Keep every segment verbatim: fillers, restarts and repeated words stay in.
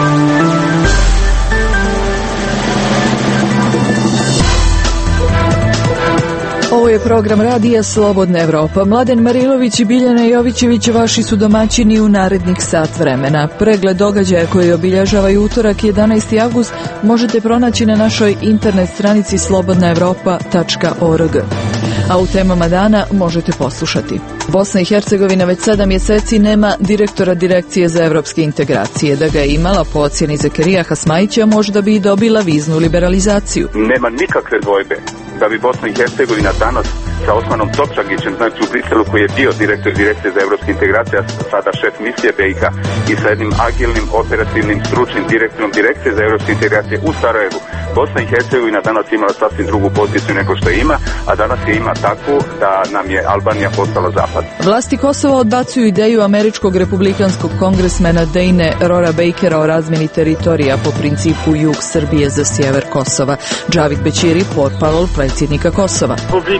Ovo je program radija Slobodna Evropa. Mladen Marilović i Biljana Jovićević vaši su domaćini u narednih sat vremena. Pregled događaja koji obilježava utorak jedanaesti avgust možete pronaći na našoj internet stranici slobodna evropa tačka org. A u temama dana možete poslušati. Bosna i Hercegovina već sedam mjeseci nema direktora Direkcije za evropske integracije. Da ga je imala, po ocjeni Zekerija Hasmajića, možda bi i dobila viznu liberalizaciju. Nema nikakve dvojbe da bi Bosna i Hercegovina danas sa Osmanom Topčagićem, znači u Briselu, koji je bio direktor Direkcije za evropske integracije, a sada šef misije B i H, i sa jednim agilnim, operativnim, stručnim direktorom Direkcije za evropske integracije u Sarajevu, Bosna i Hercegovina danas imala sasvim drugu poziciju nego što je ima, a danas je ima takvu da nam je Albanija postala zapad. Vlasti Kosova odbacuju ideju američkog republikanskog kongresmena Dejne Rora Bakera o razmjeni teritorija po principu jug Srbije za sjever Kosova. Džavid Bećiri, portparol predsjednika Kosova.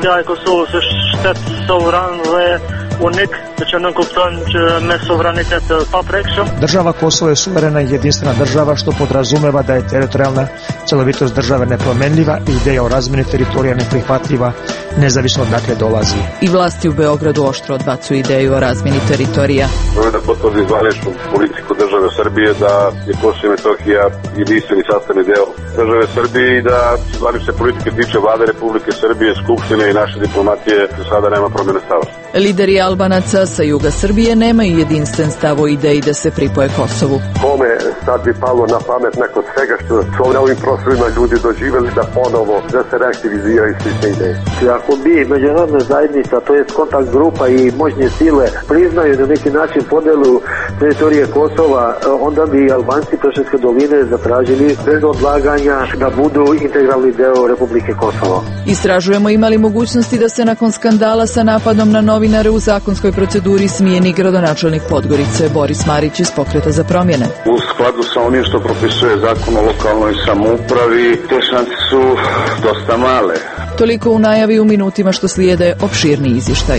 Država Kosovo je suverena i jedinstvena država, što podrazumeva da je teritorijalna cjelovitost države nepromenljiva i ideja o razmjeni teritorija neprihvatljiva, nezavisno odakle dolazi. I vlasti u Beogradu oštro odbacuju ideju o razmjeni teritorija. Želim da potvrdi zvaničnu politiku države Srbije da je Kosovo i Metohija jedinstveni sastavni deo države Srbije i da zvanične politike tiče Vlade Republike Srbije, Skupštine i naše diplomatije, do sada nema promjene stava. Lideri Albanaca sa juga Srbije nemaju jedinstven stav o ideji da se pripoje Kosovu. Kome sad bi palo na pamet nakon svega što su na ovim prostorima ljudi doživjeli da ponovo da se reaktiviziraju slične ideje. Ako bi međunarodna zajednica, to je kontakt grupa i moćne sile priznaju na neki način podelu teritorije Kosova, onda bi Albanci Preševske doline zatražili bez odlaganja da budu integralni deo Republike Kosovo. Istražujemo imali mogućnosti da se nakon skandala sa napadom na novinare u zakonskoj proceduri smijeni gradonačelnik Podgorice Boris Marić iz Pokreta za promjene. U skladu sa onim što propisuje zakon o lokalnoj samoupravi, te šanse su dosta male. Toliko u najavi, u minutima što slijede opširni izvještaj.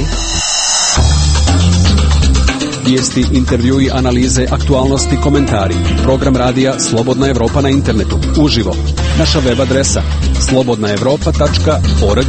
Vijesti, intervjui, analize, aktualnosti, komentari. Program radija Slobodna Evropa na internetu. Uživo. Naša web adresa slobodna evropa tačka org.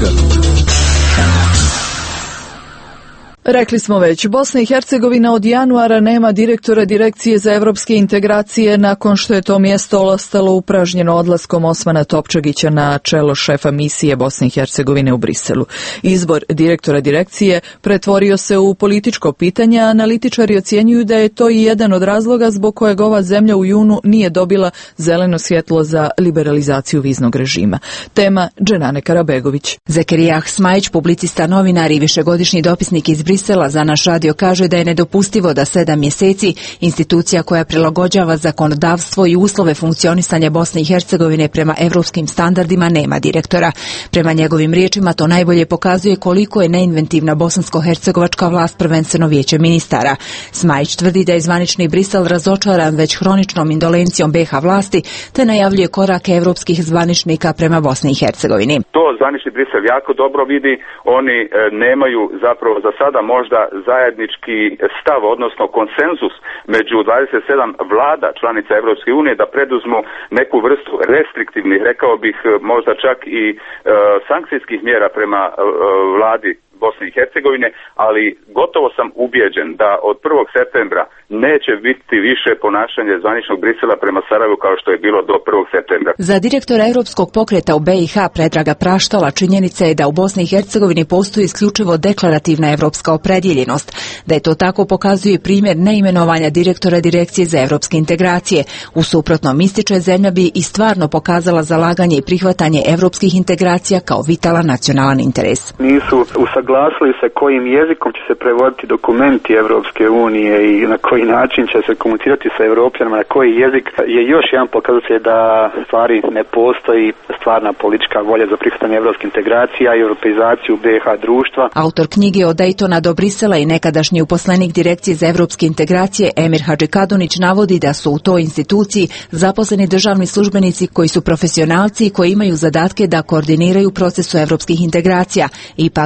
Rekli smo već, Bosna i Hercegovina od januara nema direktora Direkcije za evropske integracije nakon što je to mjesto ostalo upražnjeno odlaskom Osmana Topčagića na čelo šefa misije Bosne i Hercegovine u Briselu. Izbor direktora direkcije pretvorio se u političko pitanje, a analitičari ocjenjuju da je to i jedan od razloga zbog kojeg ova zemlja u junu nije dobila zeleno svjetlo za liberalizaciju viznog režima. Tema Dženane Karabegović. Zekerija Hasmajić, publicista, novinar i višegodišnji dopisnik iz Brisela, za naš radio kaže da je nedopustivo da sedam mjeseci institucija koja prilagođava zakonodavstvo i uslove funkcionisanja Bosne i Hercegovine prema evropskim standardima nema direktora. Prema njegovim riječima to najbolje pokazuje koliko je neinventivna bosansko-hercegovačka vlast, prvenstveno vijeće ministara. Smajić tvrdi da je zvanični Brisel razočaran već hroničnom indolencijom B H vlasti, te najavljuje korake evropskih zvaničnika prema Bosni i Hercegovini. To zvanični Brisel jako dobro vidi, oni e, nemaju zapravo za sada možda zajednički stav, odnosno konsenzus među dvadeset sedam vlada članica Evropske unije da preduzmu neku vrstu restriktivnih, rekao bih možda čak i e, sankcijskih mjera prema e, vladi Bosne i Hercegovine, ali gotovo sam ubijeđen da od prvog septembra neće biti više ponašanje zvaničnog Brisela prema Sarajevu kao što je bilo do prvog septembra. Za direktora Europskog pokreta u B i H Predraga Praštola činjenica je da u Bosni i Hercegovini postoji isključivo deklarativna evropska opredjeljenost. Da je to tako pokazuje primjer neimenovanja direktora Direkcije za evropske integracije. U suprotnom, ističe, zemlja bi i stvarno pokazala zalaganje i prihvatanje evropskih integracija kao vitalan nacionalan interes. Nisu usaglasili se kojim jezikom će se prevoditi dokumenti Evropske unije i na koji način će se komunicirati sa Evropljanima, na koji jezik, je još jedan pokazatelj da stvari ne postoji stvarna politička volja za prihvatanje evropske integracija i europeizaciju B i H društva. Autor knjige Od Dejtona do Brisela i nekadašnji uposlenik Direkcije za evropske integracije Emir Hadžikadunić navodi da su u toj instituciji zaposleni državni službenici koji su profesionalci i koji imaju zadatke da koordiniraju procesu evropskih integracija. Ipak direktor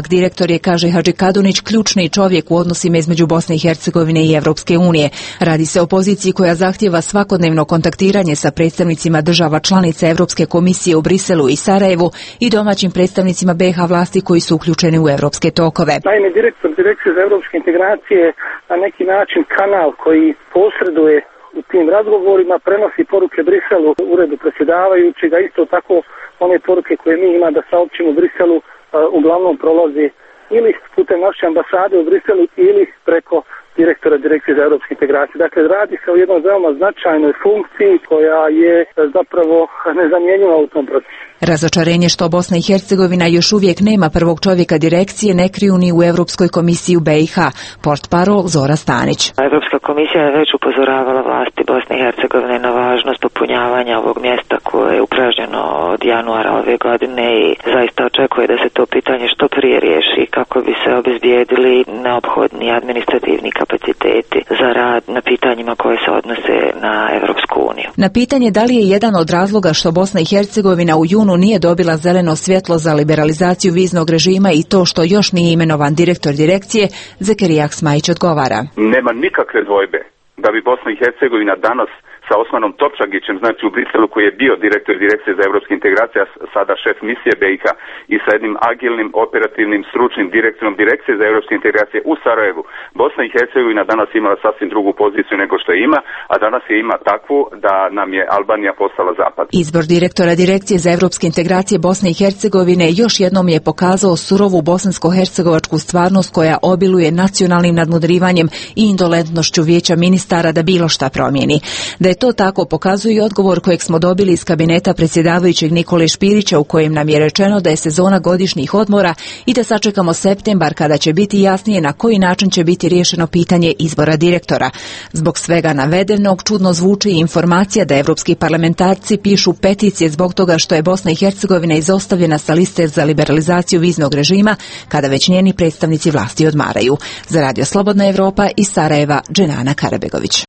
je, kaže Hadži Kadunić, ključni čovjek u odnosima između Bosne i Hercegovine i Evropske unije. Radi se o poziciji koja zahtijeva svakodnevno kontaktiranje sa predstavnicima država članica Evropske komisije u Briselu i Sarajevu i domaćim predstavnicima B iH vlasti koji su uključeni u evropske tokove. Naime, direktor Direkcije za evropske integracije na neki način kanal koji posreduje u tim razgovorima, prenosi poruke Briselu, uredu predsjedavajućega, isto tako one poruke koje mi ima da saopćimo Briselu uglavnom prolazi ili putem naše ambasade u Briselu ili preko direktora Direkcije za evropske integracije. Dakle, radi se o jednoj veoma značajnoj funkciji koja je zapravo nezamjenjiva u tom procesu. Razočarenje što Bosna i Hercegovina još uvijek nema prvog čovjeka direkcije ne kriju ni u Europskoj komisiji u B iH. Portparol Zora Stanić. Evropska komisija je već upozoravala vlasti Bosne i Hercegovine na važnost popunjavanja ovog mjesta koje je upražnjeno od januara ove godine i zaista očekuje da se to pitanje što prije riješi kako bi se obezbijedili neophodni administrativni kapaciteti za rad na pitanjima koje se odnose na Evropsku uniju. Na pitanje da li je jedan od razloga što Bosna i Hercegovina u junu nije dobila zeleno svjetlo za liberalizaciju viznog režima i to što još nije imenovan direktor direkcije, Zekerija Aksmajić odgovara. Nema nikakve dvojbe da bi Bosna i Hercegovina danas sa Osmanom Topčagićem, znači u Briselu koji je bio direktor direkcije za evropske integracije, sada šef misije B iH i sa jednim agilnim, operativnim, stručnim direktorom direkcije za evropske integracije u Sarajevu. Bosna i Hercegovina danas imala sasvim drugu poziciju nego što ima, a danas je ima takvu da nam je Albanija postala zapad. Izbor direktora direkcije za evropske integracije Bosne i Hercegovine još jednom je pokazao surovu bosansko-hercegovačku stvarnost koja obiluje nacionalnim nadmudrivanjem i indolentnošću vijeća ministara da bilo šta promijeni. Da je to tako pokazuje i odgovor kojeg smo dobili iz kabineta predsjedavajućeg Nikole Špirića u kojem nam je rečeno da je sezona godišnjih odmora i da sačekamo septembar kada će biti jasnije na koji način će biti riješeno pitanje izbora direktora. Zbog svega navedenog čudno zvuči i informacija da evropski parlamentarci pišu peticije zbog toga što je Bosna i Hercegovina izostavljena sa liste za liberalizaciju viznog režima kada već njeni predstavnici vlasti odmaraju. Za Radio Slobodna Evropa iz Sarajeva, Dženana Karabegović.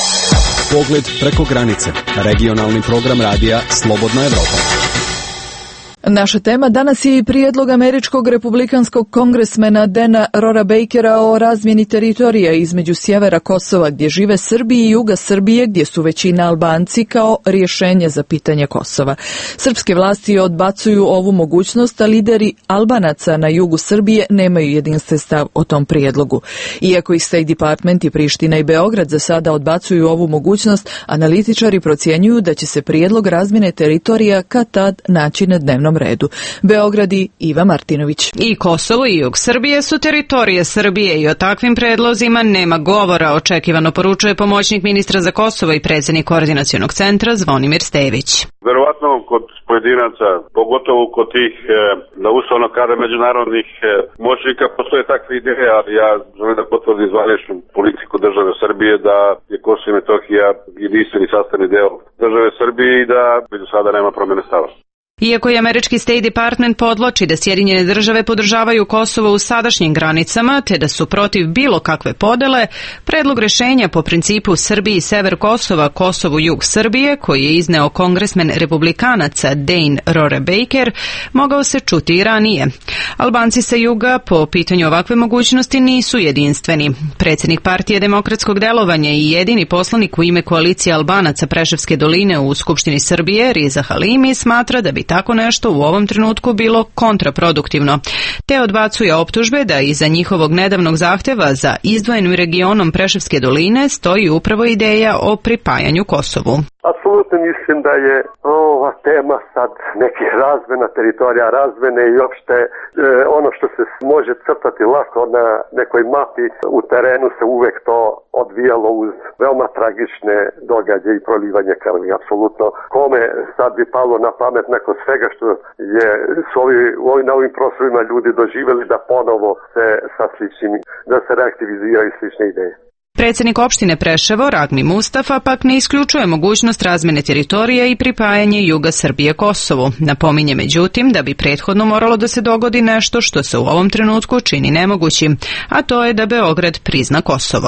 Pogled preko granice. Regionalni program radija Slobodna Evropa. Naša tema danas je i prijedlog američkog republikanskog kongresmena Dana Rora Bakera o razmjeni teritorija između sjevera Kosova gdje žive Srbi i juga Srbije gdje su većina Albanci kao rješenje za pitanje Kosova. Srpske vlasti odbacuju ovu mogućnost, a lideri Albanaca na jugu Srbije nemaju jedinstven stav o tom prijedlogu. Iako ih State Department i Priština i Beograd za sada odbacuju ovu mogućnost, analitičari procjenjuju da će se prijedlog razmjene teritorija kad tad naći na dnevnom redu. Beograd i Iva Martinović. I Kosovo i jug Srbije su teritorije Srbije i o takvim predlozima nema govora, očekivano poručuje pomoćnik ministra za Kosovo i predsjednik koordinacionog centra Zvonimir Stević. Verovatno kod pojedinaca, pogotovo kod tih, da uslovno kada međunarodnih moćnika postoje takve ideje, ali ja želim da potvrdim zvaničnu politiku države Srbije da je Kosovo i Metohija jedinstveni sastavni deo države Srbije i da do sada nema promjene stava. Iako je američki State Department podvlači da Sjedinjene države podržavaju Kosovo u sadašnjim granicama, te da su protiv bilo kakve podele, predlog rješenja po principu Srbiji sever Kosova, Kosovu jug Srbije, koji je izneo kongresmen republikanaca Dane Rora Baker, mogao se čuti i ranije. Albanci sa juga po pitanju ovakve mogućnosti nisu jedinstveni. Predsjednik partije demokratskog delovanja i jedini poslanik u ime koalicije Albanaca Preševske doline u Skupštini Srbije, Riza Halimi, smatra da bi tako nešto u ovom trenutku bilo kontraproduktivno, te odbacuje optužbe da iza njihovog nedavnog zahtjeva za izdvojenim regionom Preševske doline stoji upravo ideja o pripajanju Kosovu. Apsolutno mislim da je ova tema sad nekih razmjena, teritorija razmjene i uopšte e, ono što se može crtati lako na nekoj mapi u terenu se uvek to odvijalo uz veoma tragične događaje i prolivanje krvi. Apsolutno kome sad bi palo na pamet neko svega što je su ovi, ovi, na ovim prostorima ljudi doživjeli da ponovo se sa sličnim, da se reaktiviziraju slične ideje. Predsjednik opštine Preševo, Ragmi Mustafa, pak ne isključuje mogućnost razmjene teritorija i pripajanje juga Srbije Kosovu. Napominje međutim da bi prethodno moralo da se dogodi nešto što se u ovom trenutku čini nemogućim, a to je da Beograd prizna Kosovo.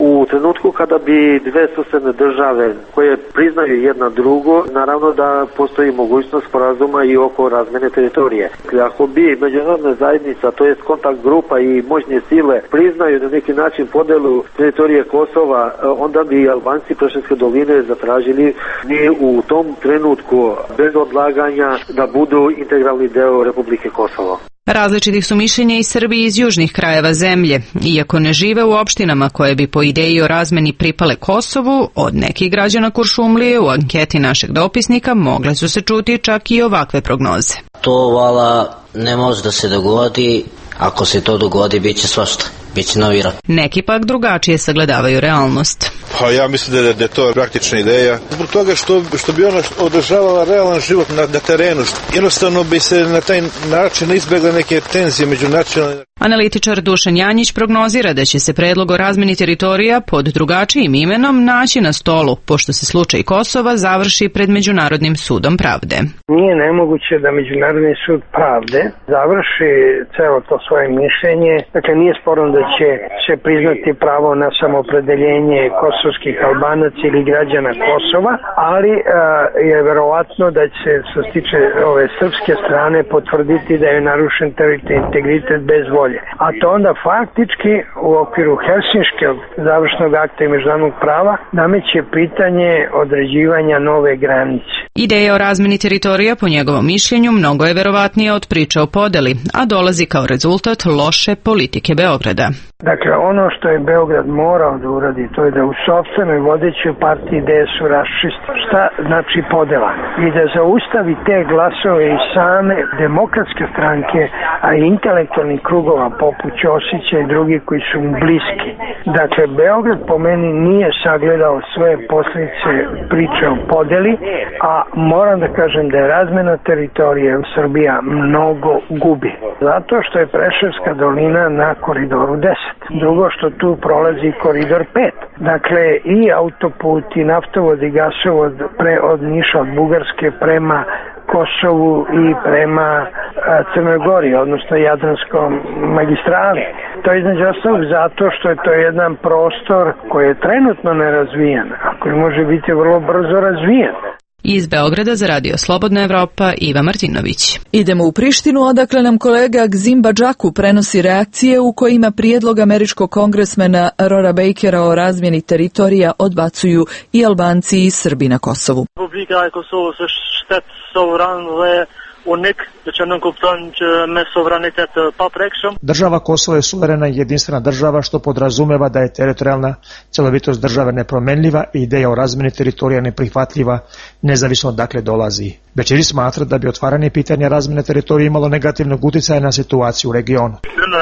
U trenutku kada bi dve susedne države koje priznaju jedna drugo, naravno da postoji mogućnost sporazuma i oko razmene teritorije. Ako bi međunarodna zajednica, to je kontakt grupa i moćne sile priznaju na neki način podelu teritorije Kosova, onda bi Albanci Preševske doline zatražili ni u tom trenutku bez odlaganja da budu integralni deo Republike Kosovo. Različitih su mišljenja i Srbi iz južnih krajeva zemlje. Iako ne žive u opštinama koje bi po ideji o razmeni pripale Kosovu, od nekih građana Kuršumlije u anketi našeg dopisnika mogle su se čuti čak i ovakve prognoze. To vala ne može da se dogodi, ako se to dogodi bit će svašta. Biće novi rat. Neki pak drugačije sagledavaju realnost. Pa ja mislim da je, da je to praktična ideja. Zbog toga što, što bi ona održavala realan život na, na terenu. Jednostavno bi se na taj način izbjegle neke tenzije međunacionalne. Analitičar Dušan Janjić prognozira da će se predlog o razmeni teritorija pod drugačijim imenom naći na stolu, pošto se slučaj Kosova završi pred Međunarodnim sudom pravde. Nije nemoguće da Međunarodni sud pravde završi celo to svoje mišljenje. Dakle, nije sporno da će se priznati pravo na samoopredeljenje kosovskih Albanaca ili građana Kosova, ali a, je verovatno da će se, što se tiče ove srpske strane, potvrditi da je narušen teritorijalni integritet bez volje. A to onda faktički u okviru Helsinškog završnog akta i međunarodnog prava nameće pitanje određivanja nove granice. Ideja o razmeni teritorija, po njegovom mišljenju, mnogo je verovatnija od priče o podeli, a dolazi kao rezultat loše politike Beograda. Dakle, ono što je Beograd morao da uradi, to je da u sopstvenoj vodećoj partiji D S U raščisti šta znači podela i da zaustavi te glasove i same demokratske stranke, a i intelektualnih krugova poput Ćosića i drugi koji su mu bliski. Dakle, Beograd po meni nije sagledao sve posljedice priče o podeli, a moram da kažem da je razmena teritorije u Srbija mnogo gubi. Zato što je Preševska dolina na koridoru deset. Drugo što tu prolazi koridor pet. Dakle, i autoput i naftovod i gasovod pre, od Niša, od Bugarske prema Kosovu i prema a, Crnoj Gori, odnosno Jadranskom magistrali. To je između ostalog zato što je to jedan prostor koji je trenutno nerazvijen, a koji može biti vrlo brzo razvijen. Iz Beograda za Radio Slobodna Evropa, Iva Martinović. Idemo u Prištinu, odakle nam kolega Gzim Badžaku prenosi reakcije u kojima prijedlog američkog kongresmena Rora Bakera o razmjeni teritorija odbacuju i Albanci i Srbi na Kosovu. Republika e Kosovës është shtet sovran dhe unik, që nuk kupton që me suverenitet paprekshëm. Država Kosovo je suverena i jedinstvena država što podrazumeva da je teritorijalna celovitost države nepromenljiva i ideja o razmjeni teritorija neprihvatljiva, nezavisno odakle dolazi. Bećiri smatra da bi otvaranje pitanja razmjene teritorija imalo negativnog utjecaja na situaciju u regionu.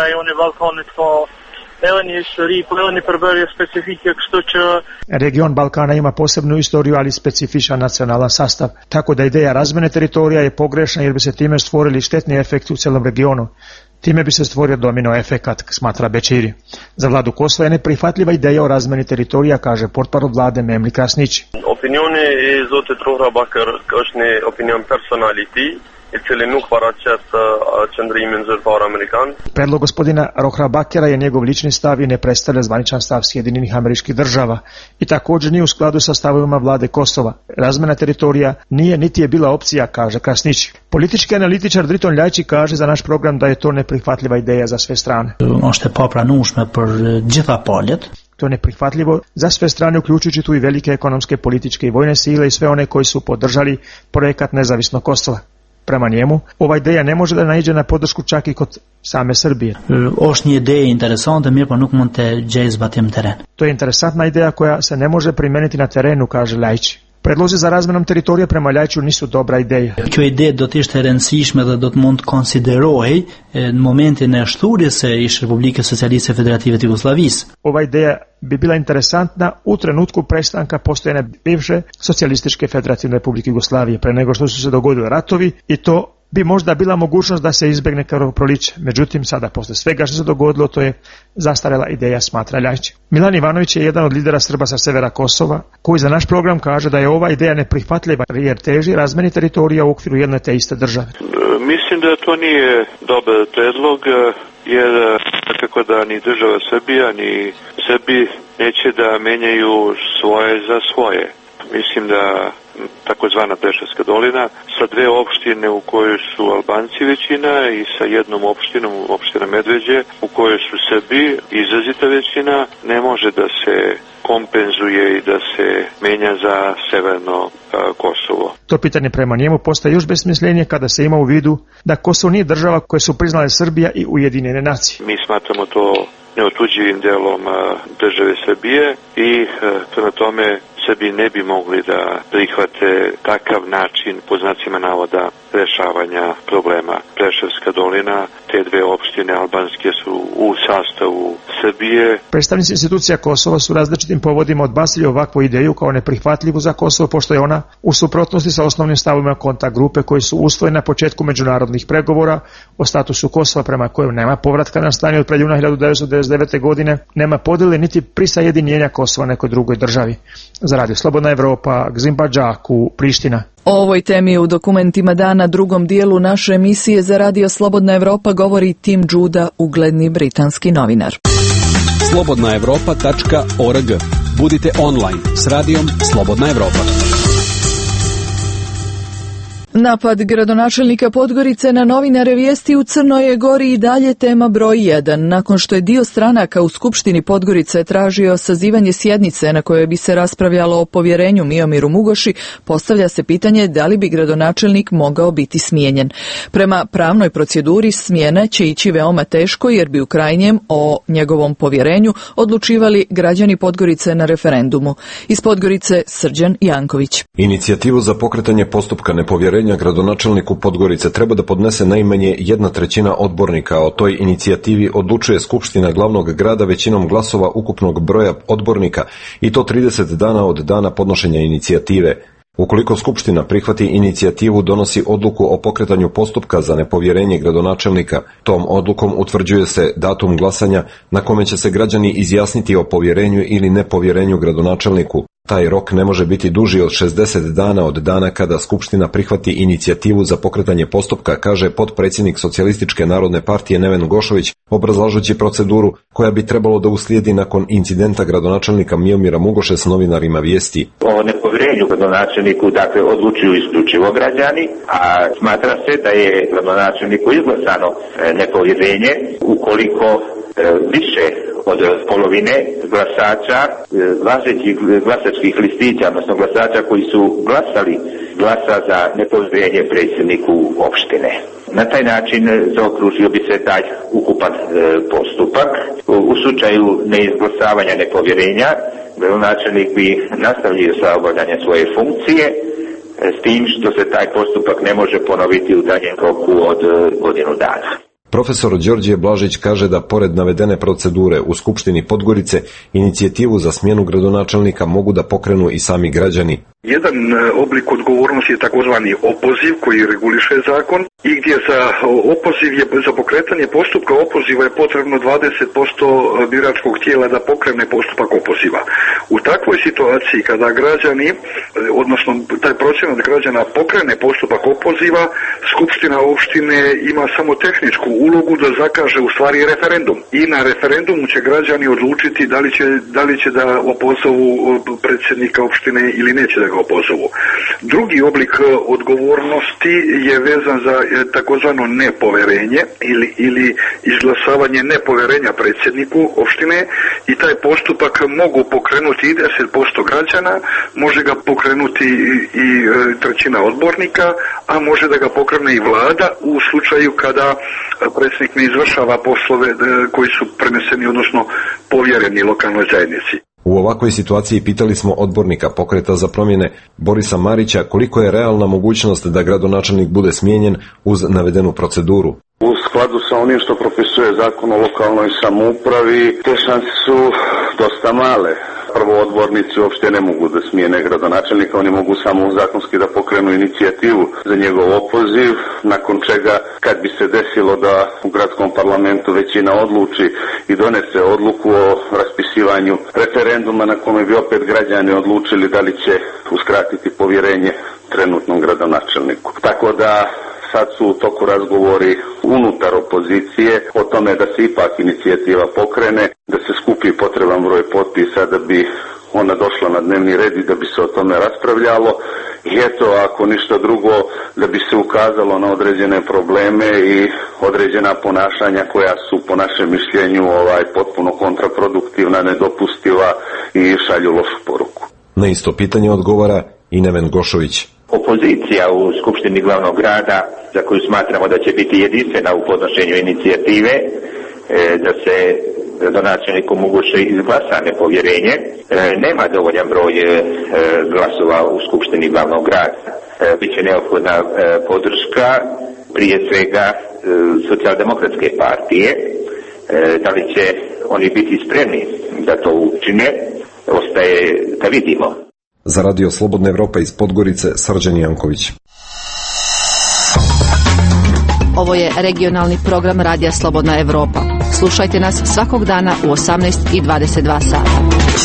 Region Balkana ima posebnu istoriju, ali specifičan nacionalan sastav, tako da ideja razmjene teritorija je pogrešna jer bi se time stvorili štetni efekti u cijelom regionu. Time bi se stvorio domino efekat, smatra Bećiri. Za vladu Kosova je neprihvatljiva ideja o razmeni teritorija, kaže portparol vlade Memli Krasnići. Opinioni e zotit Rohra Bakër është një opinion personal i tij, i cili nuk paraqet qëndrimin zyrtar amerikan. Predlog gospodina Rohra Bakera je njegov lični stav i ne predstavlja zvaničan stav Sjedinjenih Američkih Država i također nije u skladu sa stavovima vlade Kosova. Razmena teritorija nije niti je bila opcija, kaže Krasnić. Politički analitičar Driton Ljajić kaže za naš program da je to neprihvatljiva ideja za sve strane. Është e papranueshme për gjitha paljet. To je neprihvatljivo za sve strane, uključujući tu i velike ekonomske, političke i vojne sile i sve one koji su podržali projekat nezavisnog Kosova. Prema njemu, ova ideja ne može da naiđe na podršku čak i kod same Srbije. Është një ide interesante, mirë, po nuk mund të gjejë zbatim teren. To je interesantna ideja koja se ne može primeniti na terenu, kaže Ljajić. Predlozi za razmenom teritorija prema Ljajiću nisu dobra ideja. Kjo ide do të ishte e rëndësishme dhe do të mund të konsiderohej në momentin e shturjes së ish Republike Socialiste Federative të Jugosllavisë. Ova ideja bi bila interesantna u trenutku prestanka postojanja bivše Socijalističke Federativne Republike Jugoslavije, pre nego što su se dogodili ratovi, i to bi možda bila mogućnost da se izbjegne krvoproliće. Međutim, sada posle svega što se dogodilo, to je zastarela ideja, smatra Ljajić. Milan Ivanović je jedan od lidera Srba sa severa Kosova, koji za naš program kaže da je ova ideja neprihvatljiva jer teži razmeni teritorija u okviru jedne te iste države. Mislim da to nije dobar predlog jer tako da ni država Srbija ni Srbi neće da menjaju svoje za svoje. Mislim da takozvana Preševska dolina sa dve opštine u kojoj su Albanci većina i sa jednom opštinom, opština Medveđe, u kojoj su Srbi izrazita većina, ne može da se kompenzuje i da se menja za severno a, Kosovo. To pitanje prema njemu postaje još besmislenije kada se ima u vidu da Kosovo nije država koje su priznale Srbija i Ujedinjene nacije. Mi smatramo to neotuđivim delom a, države Srbije i a, prema tome Srbi ne bi mogli da prihvate takav način, po znacima navoda, rešavanja problema. Preševska dolina, te dve opštine albanske su u sastavu Srbije. Predstavnici institucija Kosova su različitim povodima odbacili ovakvu ideju kao neprihvatljivu za Kosovo, pošto je ona u suprotnosti sa osnovnim stavovima kontakt grupe koji su usvojeni na početku međunarodnih pregovora o statusu Kosova, prema kojem nema povratka na stanje od pred juna hiljadu devetsto devedeset devete. godine, nema podjele niti prisajedinjenja Kosova nekoj drugoj državi. Za Radio Slobodna Evropa, Gzim Badžaku, Priština. O ovoj temi u dokumentima dana drugom dijelu naše emisije za Radio Slobodna Evropa govori Tim Đuda, ugledni britanski novinar. slobodna evropa tačka org. Budite online s radijom Slobodna Evropa. Napad gradonačelnika Podgorice na novinare Vijesti u Crnoj Gori i dalje tema broj jedan. Nakon što je dio stranaka u Skupštini Podgorice tražio sazivanje sjednice na kojoj bi se raspravljalo o povjerenju Miomiru Mugoši, postavlja se pitanje da li bi gradonačelnik mogao biti smijenjen. Prema pravnoj proceduri smjena će ići veoma teško jer bi u krajnjem o njegovom povjerenju odlučivali građani Podgorice na referendumu. Iz Podgorice Srđan Janković. Inicijativu za pokretanje postupka nepovjerenja gradonačelniku Podgorice treba da podnese najmanje jedna trećina odbornika. O toj inicijativi odlučuje Skupština glavnog grada većinom glasova ukupnog broja odbornika i to trideset dana od dana podnošenja inicijative. Ukoliko Skupština prihvati inicijativu, donosi odluku o pokretanju postupka za nepovjerenje gradonačelnika. Tom odlukom utvrđuje se datum glasanja na kome će se građani izjasniti o povjerenju ili nepovjerenju gradonačelniku. Taj rok ne može biti duži od šezdeset dana od dana kada Skupština prihvati inicijativu za pokretanje postupka, kaže potpredsjednik Socijalističke narodne partije Neven Gošović, obrazlažući proceduru koja bi trebalo da uslijedi nakon incidenta gradonačelnika Miomira Mugoše s novinarima Vijesti. O nepovjerenju gradonačelniku dakle odlučuju isključivo građani, a smatra se da je gradonačelniku izglasano nepovjerenje ukoliko više od polovine glasača, glasačkih, glasačkih listića, odnosno glasača koji su glasali, glasa za nepovjerenje predsjedniku opštine. Na taj način zaokružio bi se taj ukupan e, postupak. U, u slučaju neizglasavanja nepovjerenja, gradonačelnik bi nastavio sa obavljanjem svoje funkcije, e, s tim što se taj postupak ne može ponoviti u daljem roku od e, godinu dana. Profesor Đorđe Blažić kaže da pored navedene procedure u Skupštini Podgorice inicijativu za smjenu gradonačelnika mogu da pokrenu i sami građani. Jedan oblik odgovornosti je takozvani opoziv koji reguliše zakon i gdje za opoziv je, za pokretanje postupka opoziva je potrebno dvadeset posto biračkog tijela da pokrene postupak opoziva. U takvoj situaciji kada građani, odnosno taj procenat građana pokrene postupak opoziva, Skupština opštine ima samo tehničku ulogu da zakaže u stvari referendum. I na referendumu će građani odlučiti da li će, da li će da opozovu predsjednika opštine ili neće da ga opozovu. Drugi oblik odgovornosti je vezan za takozvano nepoverenje ili, ili izglasavanje nepoverenja predsjedniku opštine i taj postupak mogu pokrenuti i deset posto građana, može ga pokrenuti i, i trećina odbornika, a može da ga pokrene i vlada u slučaju kada predsjednik ne izvršava poslove koji su preneseni, odnosno povjereni lokalnoj zajednici. U ovakvoj situaciji pitali smo odbornika Pokreta za promjene Borisa Marića koliko je realna mogućnost da gradonačelnik bude smijenjen uz navedenu proceduru. U skladu sa onim što propisuje zakon o lokalnoj samoupravi, te šanse su dosta male. Prvo, odbornici uopšte ne mogu da smijene gradonačelnika, oni mogu samo zakonski da pokrenu inicijativu za njegov opoziv, nakon čega kad bi se desilo da u gradskom parlamentu većina odluči i donese odluku o raspisivanju referenduma na kome bi opet građani odlučili da li će uskratiti povjerenje trenutnom gradonačelniku. Tako da sad su u toku razgovori unutar opozicije o tome da se ipak inicijativa pokrene, da se skupi potreban broj potpisa da bi ona došla na dnevni red i da bi se o tome raspravljalo. I eto, ako ništa drugo, da bi se ukazalo na određene probleme i određena ponašanja koja su po našem mišljenju ovaj potpuno kontraproduktivna, nedopustiva i šalju lošu poruku. Na isto pitanje odgovara i Neven Gošović. Opozicija u Skupštini glavnog grada, za koju smatramo da će biti jedinstvena u podnošenju inicijative, da se gradonačelniku moguće izglasa nepovjerenje, nema dovoljan broj glasova u Skupštini glavnog grada. Biće neophodna podrška prije svega Socijaldemokratske partije. Da li će oni biti spremni da to učine, ostaje da vidimo. Za Radio Slobodna Evropa iz Podgorice, Srđan Janković. Ovo je regionalni program Radija Slobodna Evropa. Slušajte nas svakog dana u osamnaest i dvadeset dva sata.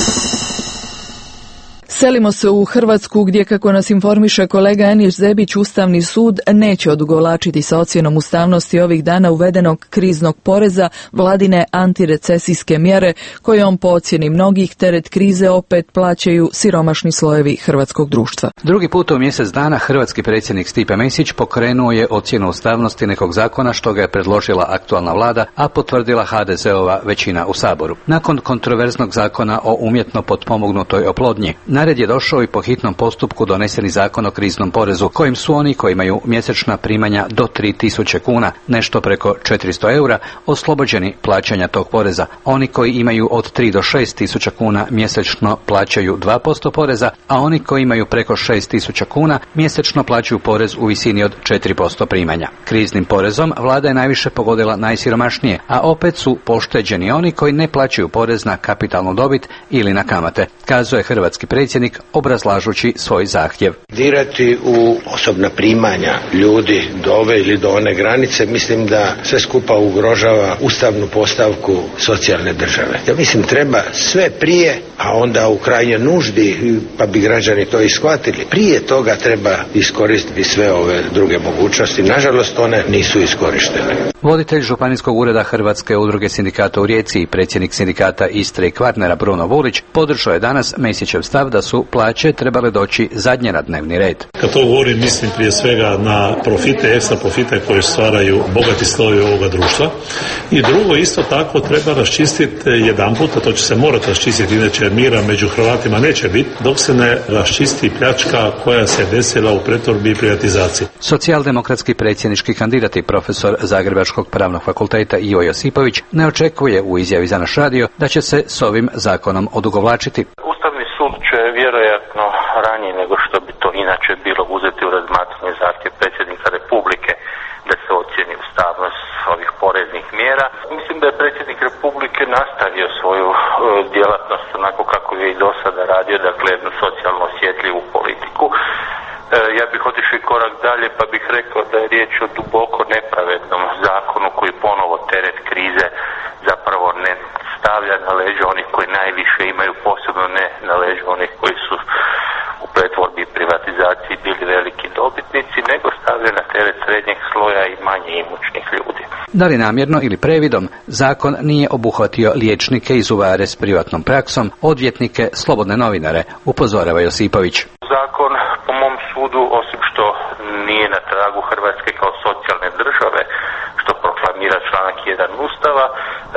Selimo se u Hrvatsku gdje, kako nas informiše kolega Eniš Zebić, Ustavni sud neće odugovlačiti sa ocjenom ustavnosti ovih dana uvedenog kriznog poreza, vladine antirecesijske mjere kojom po ocjeni mnogih teret krize opet plaćaju siromašni slojevi hrvatskog društva. Drugi put u mjesec dana hrvatski predsjednik Stipe Mesić pokrenuo je ocjenu ustavnosti nekog zakona što ga je predložila aktualna vlada, a potvrdila ha de ze-ova većina u Saboru. Nakon kontroverznog zakona o umjetno potpomognutoj oplodnji, na red je došao i po hitnom postupku doneseni zakon o kriznom porezu, kojim su oni koji imaju mjesečna primanja do tri tisuće kuna, nešto preko četiristo eura, oslobođeni plaćanja tog poreza. Oni koji imaju od tri do šest tisuća kuna mjesečno plaćaju dva posto poreza, a oni koji imaju preko šest tisuća kuna mjesečno plaćaju porez u visini od četiri posto primanja. Kriznim porezom vlada je najviše pogodila najsiromašnije, a opet su pošteđeni oni koji ne plaćaju porez na kapitalnu dobit ili na kamate, kazuje hrvatski predsjednik obrazlažući svoj zahtjev. Dirati u osobna primanja ljudi do ove ili do one granice, mislim da sve skupa ugrožava ustavnu postavku socijalne države. Ja mislim treba sve prije, a onda u krajnjoj nuždi, pa bi građani to ishvatili. Prije toga treba iskoristiti sve ove druge mogućnosti. Nažalost, one nisu iskorištene. Voditelj Županijskog ureda Hrvatske udruge sindikata u Rijeci i predsjednik sindikata Istre i Kvarnera Bruno Vulić podržao je danas Mesićev stav da su plaće trebale doći zadnje na dnevni red. Kad to govorim, mislim prije svega na profite, ekstra profite koje stvaraju bogati slojevi ovoga društva. I drugo, isto tako treba raščistiti jedanput, a to će se morati raščistiti, inače mira među Hrvatima neće biti, dok se ne raščisti pljačka koja se desila u pretvorbi i privatizaciji. Socijaldemokratski predsjednički kandidat i profesor Zagrebačkog pravnog fakulteta Ivo Josipović ne očekuje u izjavi za naš radio da će se s ovim zakonom odugovlačiti. Ustavni sud će vjerojatno ranije nego što bi to inače bilo uzeti u razmatranje zahtjev predsjednika Republike da se ocijeni ustavnost ovih poreznih mjera. Mislim da je predsjednik Republike nastavio svoju uh, djelatnost onako kako je i do sada radio, dakle jednu socijalno osjetljivu politiku. Uh, ja bih otišao i korak dalje pa bih rekao da je riječ o duboko nepravednom zakonu koji ponovo teret krize zapravo ne stavlja na leđa onih koji najviše imaju, posebno ne na leđa onih koji su u pretvorbi i privatizaciji bili veliki dobitnici, nego stavlja na teret srednjeg sloja i manje imućnih ljudi. Da li namjerno ili previdom, zakon nije obuhvatio liječnike i zubare s privatnom praksom, odvjetnike, slobodne novinare, upozorava Josipović. Zakon, po mom sudu, osim što nije na tragu Hrvatske kao socijalne države, što proklamira članak jedan Ustava,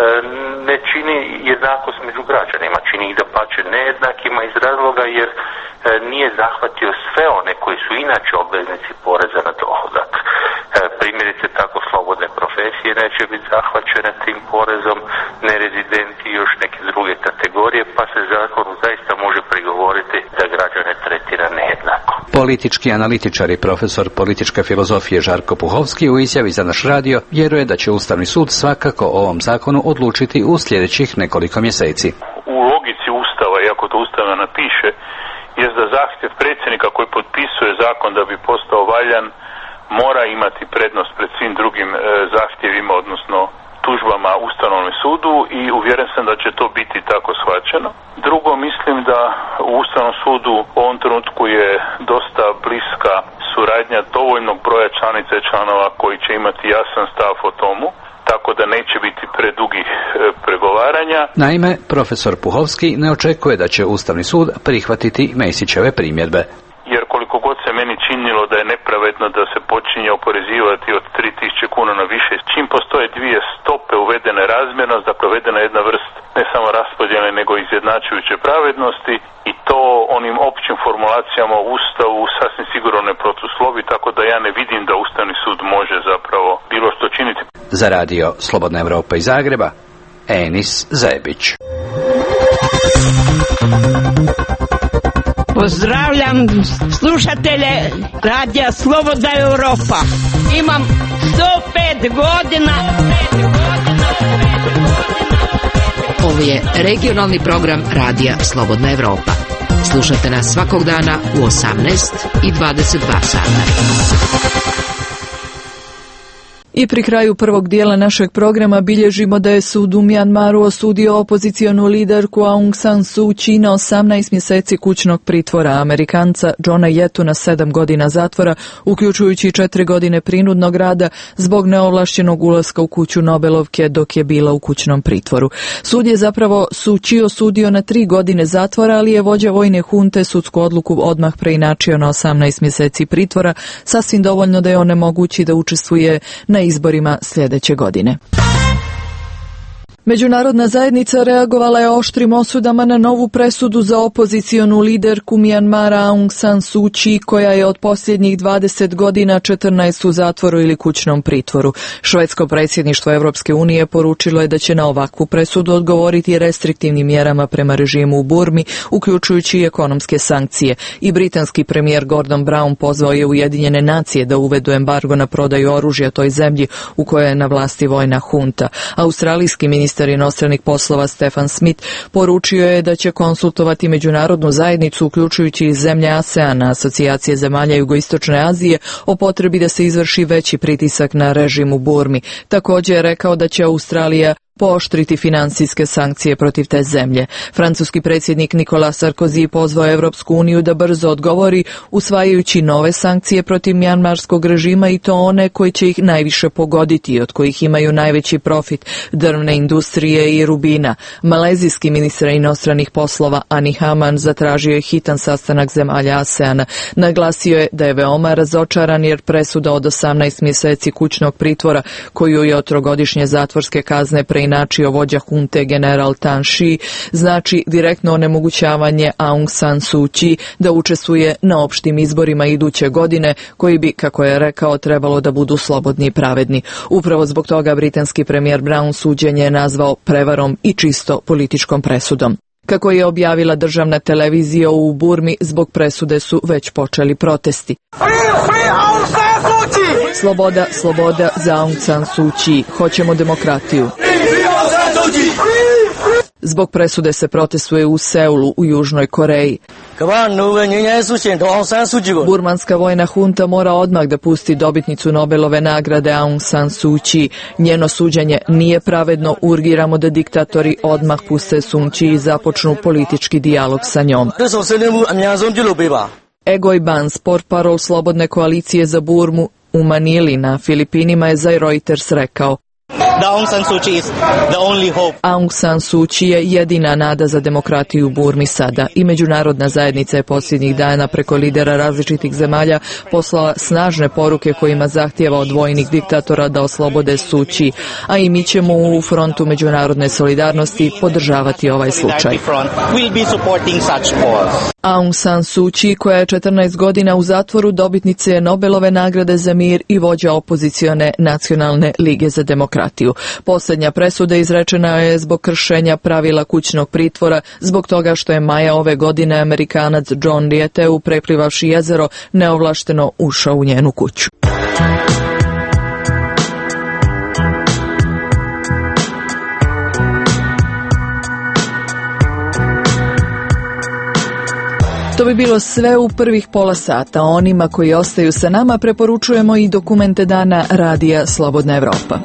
ne čini jednakost među građanima, čini ih dapače nejednakima iz razloga jer nije zahvatio sve one koji su inače obveznici poreza na dohodak. Primjerice, tako slobodne profesije neće biti zahvaćene tim porezom, nerezidenti i još neke druge kategorije, pa se zakonu zaista može prigovoriti da građane tretira nejednako. Politički analitičar i profesor političke filozofije Žarko Puhovski u izjavi za naš radio vjeruje da će Ustavni sud svakako o ovom zakonu odlučiti u sljedećih nekoliko mjeseci. U logici Ustava, iako to Ustava napiše, je da zahtjev predsjednika koji potpisuje zakon da bi postao valjan mora imati prednost pred svim drugim e, zahtjevima, odnosno tužbama Ustavnom sudu, i uvjeren sam da će to biti tako shvaćeno. Drugo, mislim da u Ustavnom sudu u ovom trenutku je dosta bliska suradnja dovoljnog broja članica i članova koji će imati jasan stav o tomu, tako da neće biti predugih e, pregovaranja. Naime, profesor Puhovski ne očekuje da će Ustavni sud prihvatiti Mesićeve primjedbe. Jer koliko god se meni činilo da je nepravedno da se počinje oporezivati od tri tisuće kuna na više, čim postoje dvije stope uvedene razmjernost, dakle uvedena jedna vrst ne samo raspodjele nego izjednačujuće pravednosti i to onim općim formulacijama u Ustavu sasvim sigurno ne protuslovi, tako da ja ne vidim da Ustavni sud može zapravo bilo što činiti. Za radio Slobodna Evropa iz Zagreba, Enis Zebić. Pozdravljam slušatelje radija Slobodna Evropa. Imam sto pet godina. Ovo je regionalni program radija Slobodna Evropa. Slušajte nas svakog dana u osamnaest i dvadeset dva sata. I pri kraju prvog dijela našeg programa bilježimo da je sud u Mjanmaru osudio opozicionu liderku Aung San Suu Kyi na osamnaest mjeseci kućnog pritvora, Amerikanca Johna Yetu na sedam godina zatvora, uključujući četiri godine prinudnog rada zbog neovlašćenog ulaska u kuću Nobelovke dok je bila u kućnom pritvoru. Sud je zapravo Suu Kyi osudio na tri godine zatvora, ali je vođa vojne hunte sudsku odluku odmah preinačio na osamnaest mjeseci pritvora, sasvim dovoljno da je onemogući da učestvuje na izborima sljedeće godine. Međunarodna zajednica reagovala je oštrim osudama na novu presudu za opozicionu liderku Mjanmara Aung San Suu Kyi, koja je od posljednjih dvadeset godina četrnaest u zatvoru ili kućnom pritvoru. Švedsko predsjedništvo Europske unije poručilo je da će na ovakvu presudu odgovoriti restriktivnim mjerama prema režimu u Burmi, uključujući i ekonomske sankcije. I britanski premijer Gordon Brown pozvao je Ujedinjene nacije da uvedu embargo na prodaju oružja toj zemlji u kojoj je na vlasti vojna hunta. Australijski ministar inostranih poslova Stefan Smith poručio je da će konsultovati međunarodnu zajednicu, uključujući i zemlje ASEAN, asocijacije zemalja Jugoistočne Azije, o potrebi da se izvrši veći pritisak na režim u Burmi. Također je rekao da će Australija pooštriti financijske sankcije protiv te zemlje. Francuski predsjednik Nicolas Sarkozy pozvao Evropsku uniju da brzo odgovori, usvajajući nove sankcije protiv mjanmarskog režima, i to one koji će ih najviše pogoditi, od kojih imaju najveći profit, drvne industrije i rubina. Malezijski ministar inostranih poslova Ani Haman zatražio je hitan sastanak zemalja ASEANA. Naglasio je da je veoma razočaran jer presuda od osamnaest mjeseci kućnog pritvora, koju je od trogodišnje zatvorske kazne pre inačio vođa hunte general Tan Shi, znači direktno onemogućavanje Aung San Suu Kyi da učestvuje na opštim izborima iduće godine, koji bi, kako je rekao, trebalo da budu slobodni i pravedni. Upravo zbog toga britanski premijer Brown suđenje je nazvao prevarom i čisto političkom presudom. Kako je objavila državna televizija, u Burmi zbog presude su već počeli protesti. Sloboda, sloboda za Aung San Suu Kyi. Hoćemo demokratiju. Zbog presude se protestuje u Seulu u Južnoj Koreji. Burmanska vojna hunta mora odmah da pusti dobitnicu Nobelove nagrade Aung San Suu Kyi. Njeno suđenje nije pravedno, urgiramo da diktatori odmah puste Suu Kyi i započnu politički dijalog sa njom. Egoj Ban, portparol Slobodne koalicije za Burmu u Manili na Filipinima, je za Reuters rekao: Aung San Suu Kyi is the only hope. Aung San Suu Kyi je jedina nada za demokratiju u Burmi sada, i međunarodna zajednica je posljednjih dana preko lidera različitih zemalja poslala snažne poruke kojima zahtijeva od vojnih diktatora da oslobode Suu Kyi, a i mi ćemo u frontu međunarodne solidarnosti podržavati ovaj slučaj. Aung San Suu Kyi, koja je četrnaest godina u zatvoru, dobitnice je Nobelove nagrade za mir i vođa opozicione Nacionalne lige za demokratiju. Posljednja presuda izrečena je zbog kršenja pravila kućnog pritvora, zbog toga što je maja ove godine Amerikanac John Lieteu, preplivavši jezero, neovlašteno ušao u njenu kuću. To bi bilo sve u prvih pola sata. Onima koji ostaju sa nama preporučujemo i dokumente dana radija Slobodna Evropa.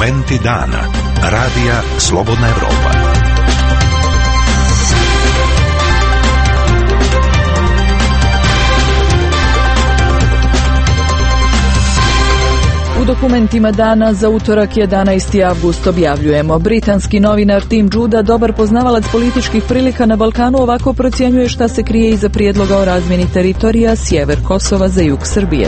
Dokumenti dana. Radija Slobodna Evropa. U dokumentima dana za utorak jedanaesti avgust objavljujemo: britanski novinar Tim Judah, dobar poznavalac političkih prilika na Balkanu, ovako procjenjuje šta se krije iza prijedloga o razmjeni teritorija sjever Kosova za jug Srbije.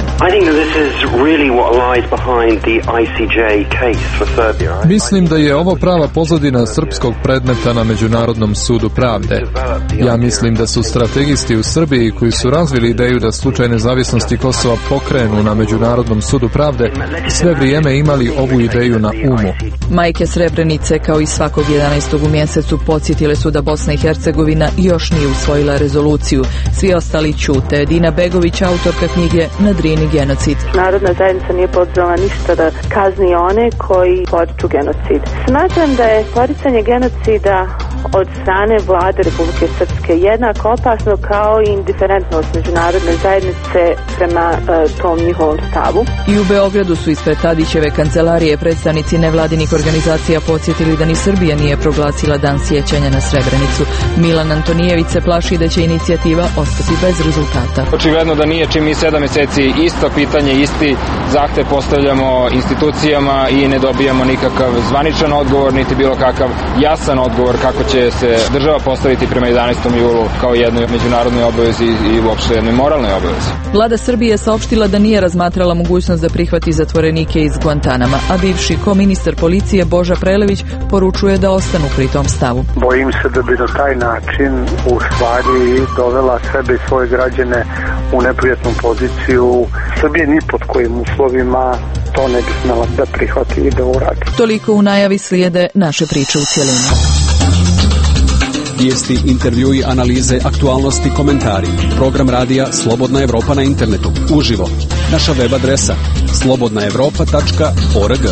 Mislim da je ovo prava pozadina srpskog predmeta na Međunarodnom sudu pravde. Ja mislim da su strategisti u Srbiji koji su razvili ideju da slučaj nezavisnosti Kosova pokrenu na Međunarodnom sudu pravde sve vrijeme imali ovu ideju na umu. Majke Srebrenice, kao i svakog jedanaestog u mjesecu, podsjetile su da Bosna i Hercegovina još nije usvojila rezoluciju. Svi ostali ćute. Dina Begović, autorka knjige Na Drini genocid. Narodna zajednica nije poduzela ništa da kazni one koji poriču genocid. Smatram da je poricanje genocida od strane vlade Republike Srpske jednako opasno kao i indiferentnost međunarodne zajednice prema uh, tom njihovom stavu. I u Beogradu su ispred Tadićeve kancelarije predstavnici nevladinih organizacija podsjetili da ni Srbija nije proglasila dan sjećanja na Srebrenicu. Milan Antonijević se plaši da će inicijativa ostati bez rezultata. Očigledno da nije, čim mi sedam mjeseci isto pitanje, isti zahtev postavljamo institucijama i ne dobijamo nikakav zvaničan odgovor, niti bilo kakav jasan odgovor kako će se država postaviti prema jedanaestom julu kao jednoj međunarodnoj obavezi i uopšte jednoj moralnoj obavezi. Vlada Srbije je saopštila da nije razmatrala mogućnost da prihvati zatvorenike iz Guantanama, a bivši koministar policije Boža Prelević poručuje da ostanu pri tom stavu. Bojim se da bi na taj način u stvari dovela sebe i svoje građane u neprijatnu poziciju. Srbije ni pod kojim uslovima to ne bi smela da prihvati i da uradi. Toliko u najavi, slijede naše priče u cjelini. Vijesti, intervjui, analize, aktualnosti, komentari. Program radija Slobodna Evropa na internetu. Uživo. Naša web adresa slobodna evropa tačka org.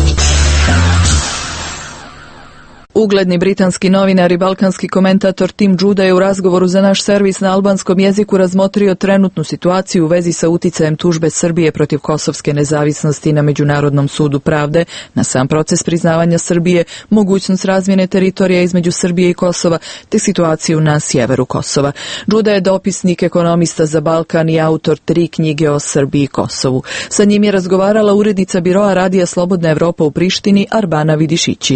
Ugledni britanski novinar i balkanski komentator Tim Judah je u razgovoru za naš servis na albanskom jeziku razmotrio trenutnu situaciju u vezi sa uticajem tužbe Srbije protiv kosovske nezavisnosti na Međunarodnom sudu pravde, na sam proces priznavanja Srbije, mogućnost razmjene teritorija između Srbije i Kosova, te situaciju na sjeveru Kosova. Judah je dopisnik, ekonomista za Balkan i autor tri knjige o Srbiji i Kosovu. Sa njim je razgovarala urednica biroa Radija Slobodna Evropa u Prištini, Arbana Vidišići.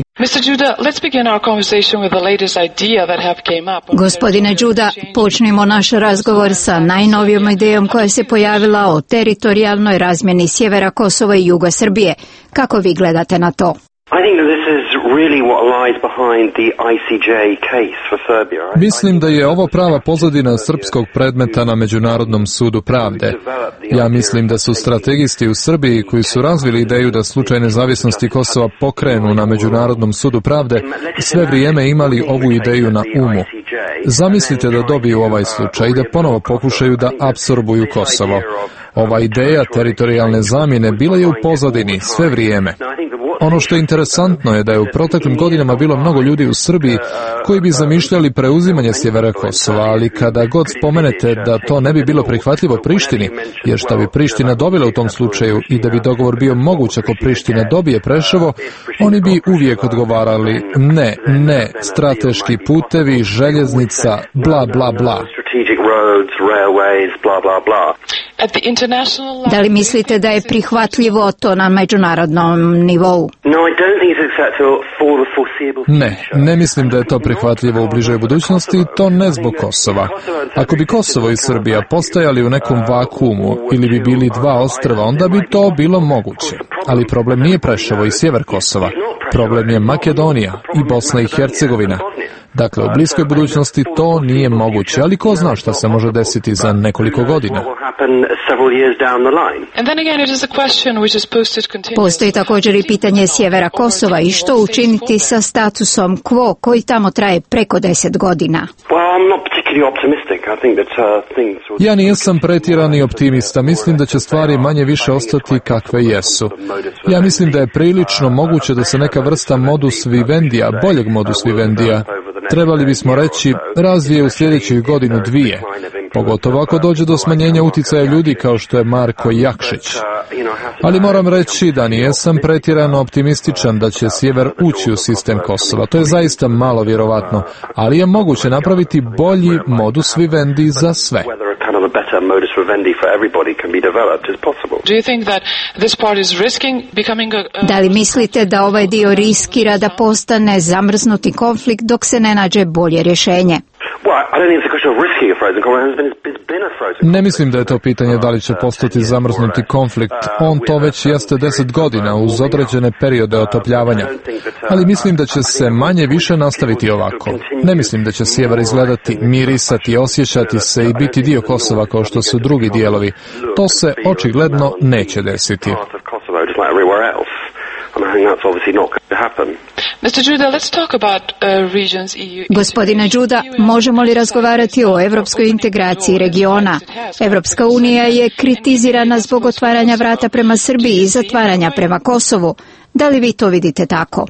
Gospodine Judah, počnemo naš razgovor sa najnovijom idejom koja se pojavila o teritorijalnoj razmjeni sjevera Kosova i juga Srbije. Kako vi gledate na to? Mislim da je ovo prava pozadina srpskog predmeta na Međunarodnom sudu pravde. Ja mislim da su strategisti u Srbiji koji su razvili ideju da slučaj nezavisnosti Kosova pokrenu na Međunarodnom sudu pravde sve vrijeme imali ovu ideju na umu. Zamislite da dobiju ovaj slučaj i da ponovo pokušaju da apsorbuju Kosovo. Ova ideja teritorijalne zamjene bila je u pozadini sve vrijeme. Ono što je interesantno je da je u proteklim godinama bilo mnogo ljudi u Srbiji koji bi zamišljali preuzimanje sjevera Kosova, ali kada god spomenete da to ne bi bilo prihvatljivo Prištini, jer šta bi Priština dobila u tom slučaju i da bi dogovor bio moguć ako Priština dobije Preševo, oni bi uvijek odgovarali ne, ne, strateški putevi, željeznica, bla, bla, bla. Da li mislite da je prihvatljivo to na međunarodnom nivou? Ne, ne mislim da je to prihvatljivo u bližoj budućnosti, to ne zbog Kosova. Ako bi Kosovo i Srbija postajali u nekom vakuumu ili bi bili dva ostrva, onda bi to bilo moguće. Ali problem nije Preševo i sjever Kosova. Problem je Makedonija i Bosna i Hercegovina. Dakle, u bliskoj budućnosti to nije moguće, ali ko zna šta se može desiti za nekoliko godina. Postoji također i pitanje sjevera Kosova i što učiniti sa statusom quo koji tamo traje preko deset godina. Ja nijesam pretjerani optimista, mislim da će stvari manje više ostati kakve jesu. Ja mislim da je prilično moguće da se neka vrsta modus vivendija, boljeg modus vivendija, trebali bismo reći, razvije u sljedećih godinu dvije, pogotovo ako dođe do smanjenja uticaja ljudi kao što je Marko Jakšić. Ali moram reći da nijesam pretjerano optimističan da će sjever ući u sistem Kosova. To je zaista malo vjerovatno, ali je moguće napraviti bolji modus vivendi za sve. Da li mislite da ovaj dio riskira da postane zamrznuti konflikt dok se ne nađe bolje rješenje? Ne mislim da je to pitanje da li će postati zamrznuti konflikt. On to već jeste deset godina uz određene periode otopljavanja. Ali mislim da će se manje više nastaviti ovako. Ne mislim da će sjever izgledati, mirisati, osjećati se i biti dio Kosova kao što su drugi dijelovi. To se očigledno neće desiti. Gospodine Đuda, možemo li razgovarati o evropskoj integraciji regiona? Evropska unija je kritizirana zbog otvaranja vrata prema Srbiji i zatvaranja prema Kosovu. Da li vi to vidite tako?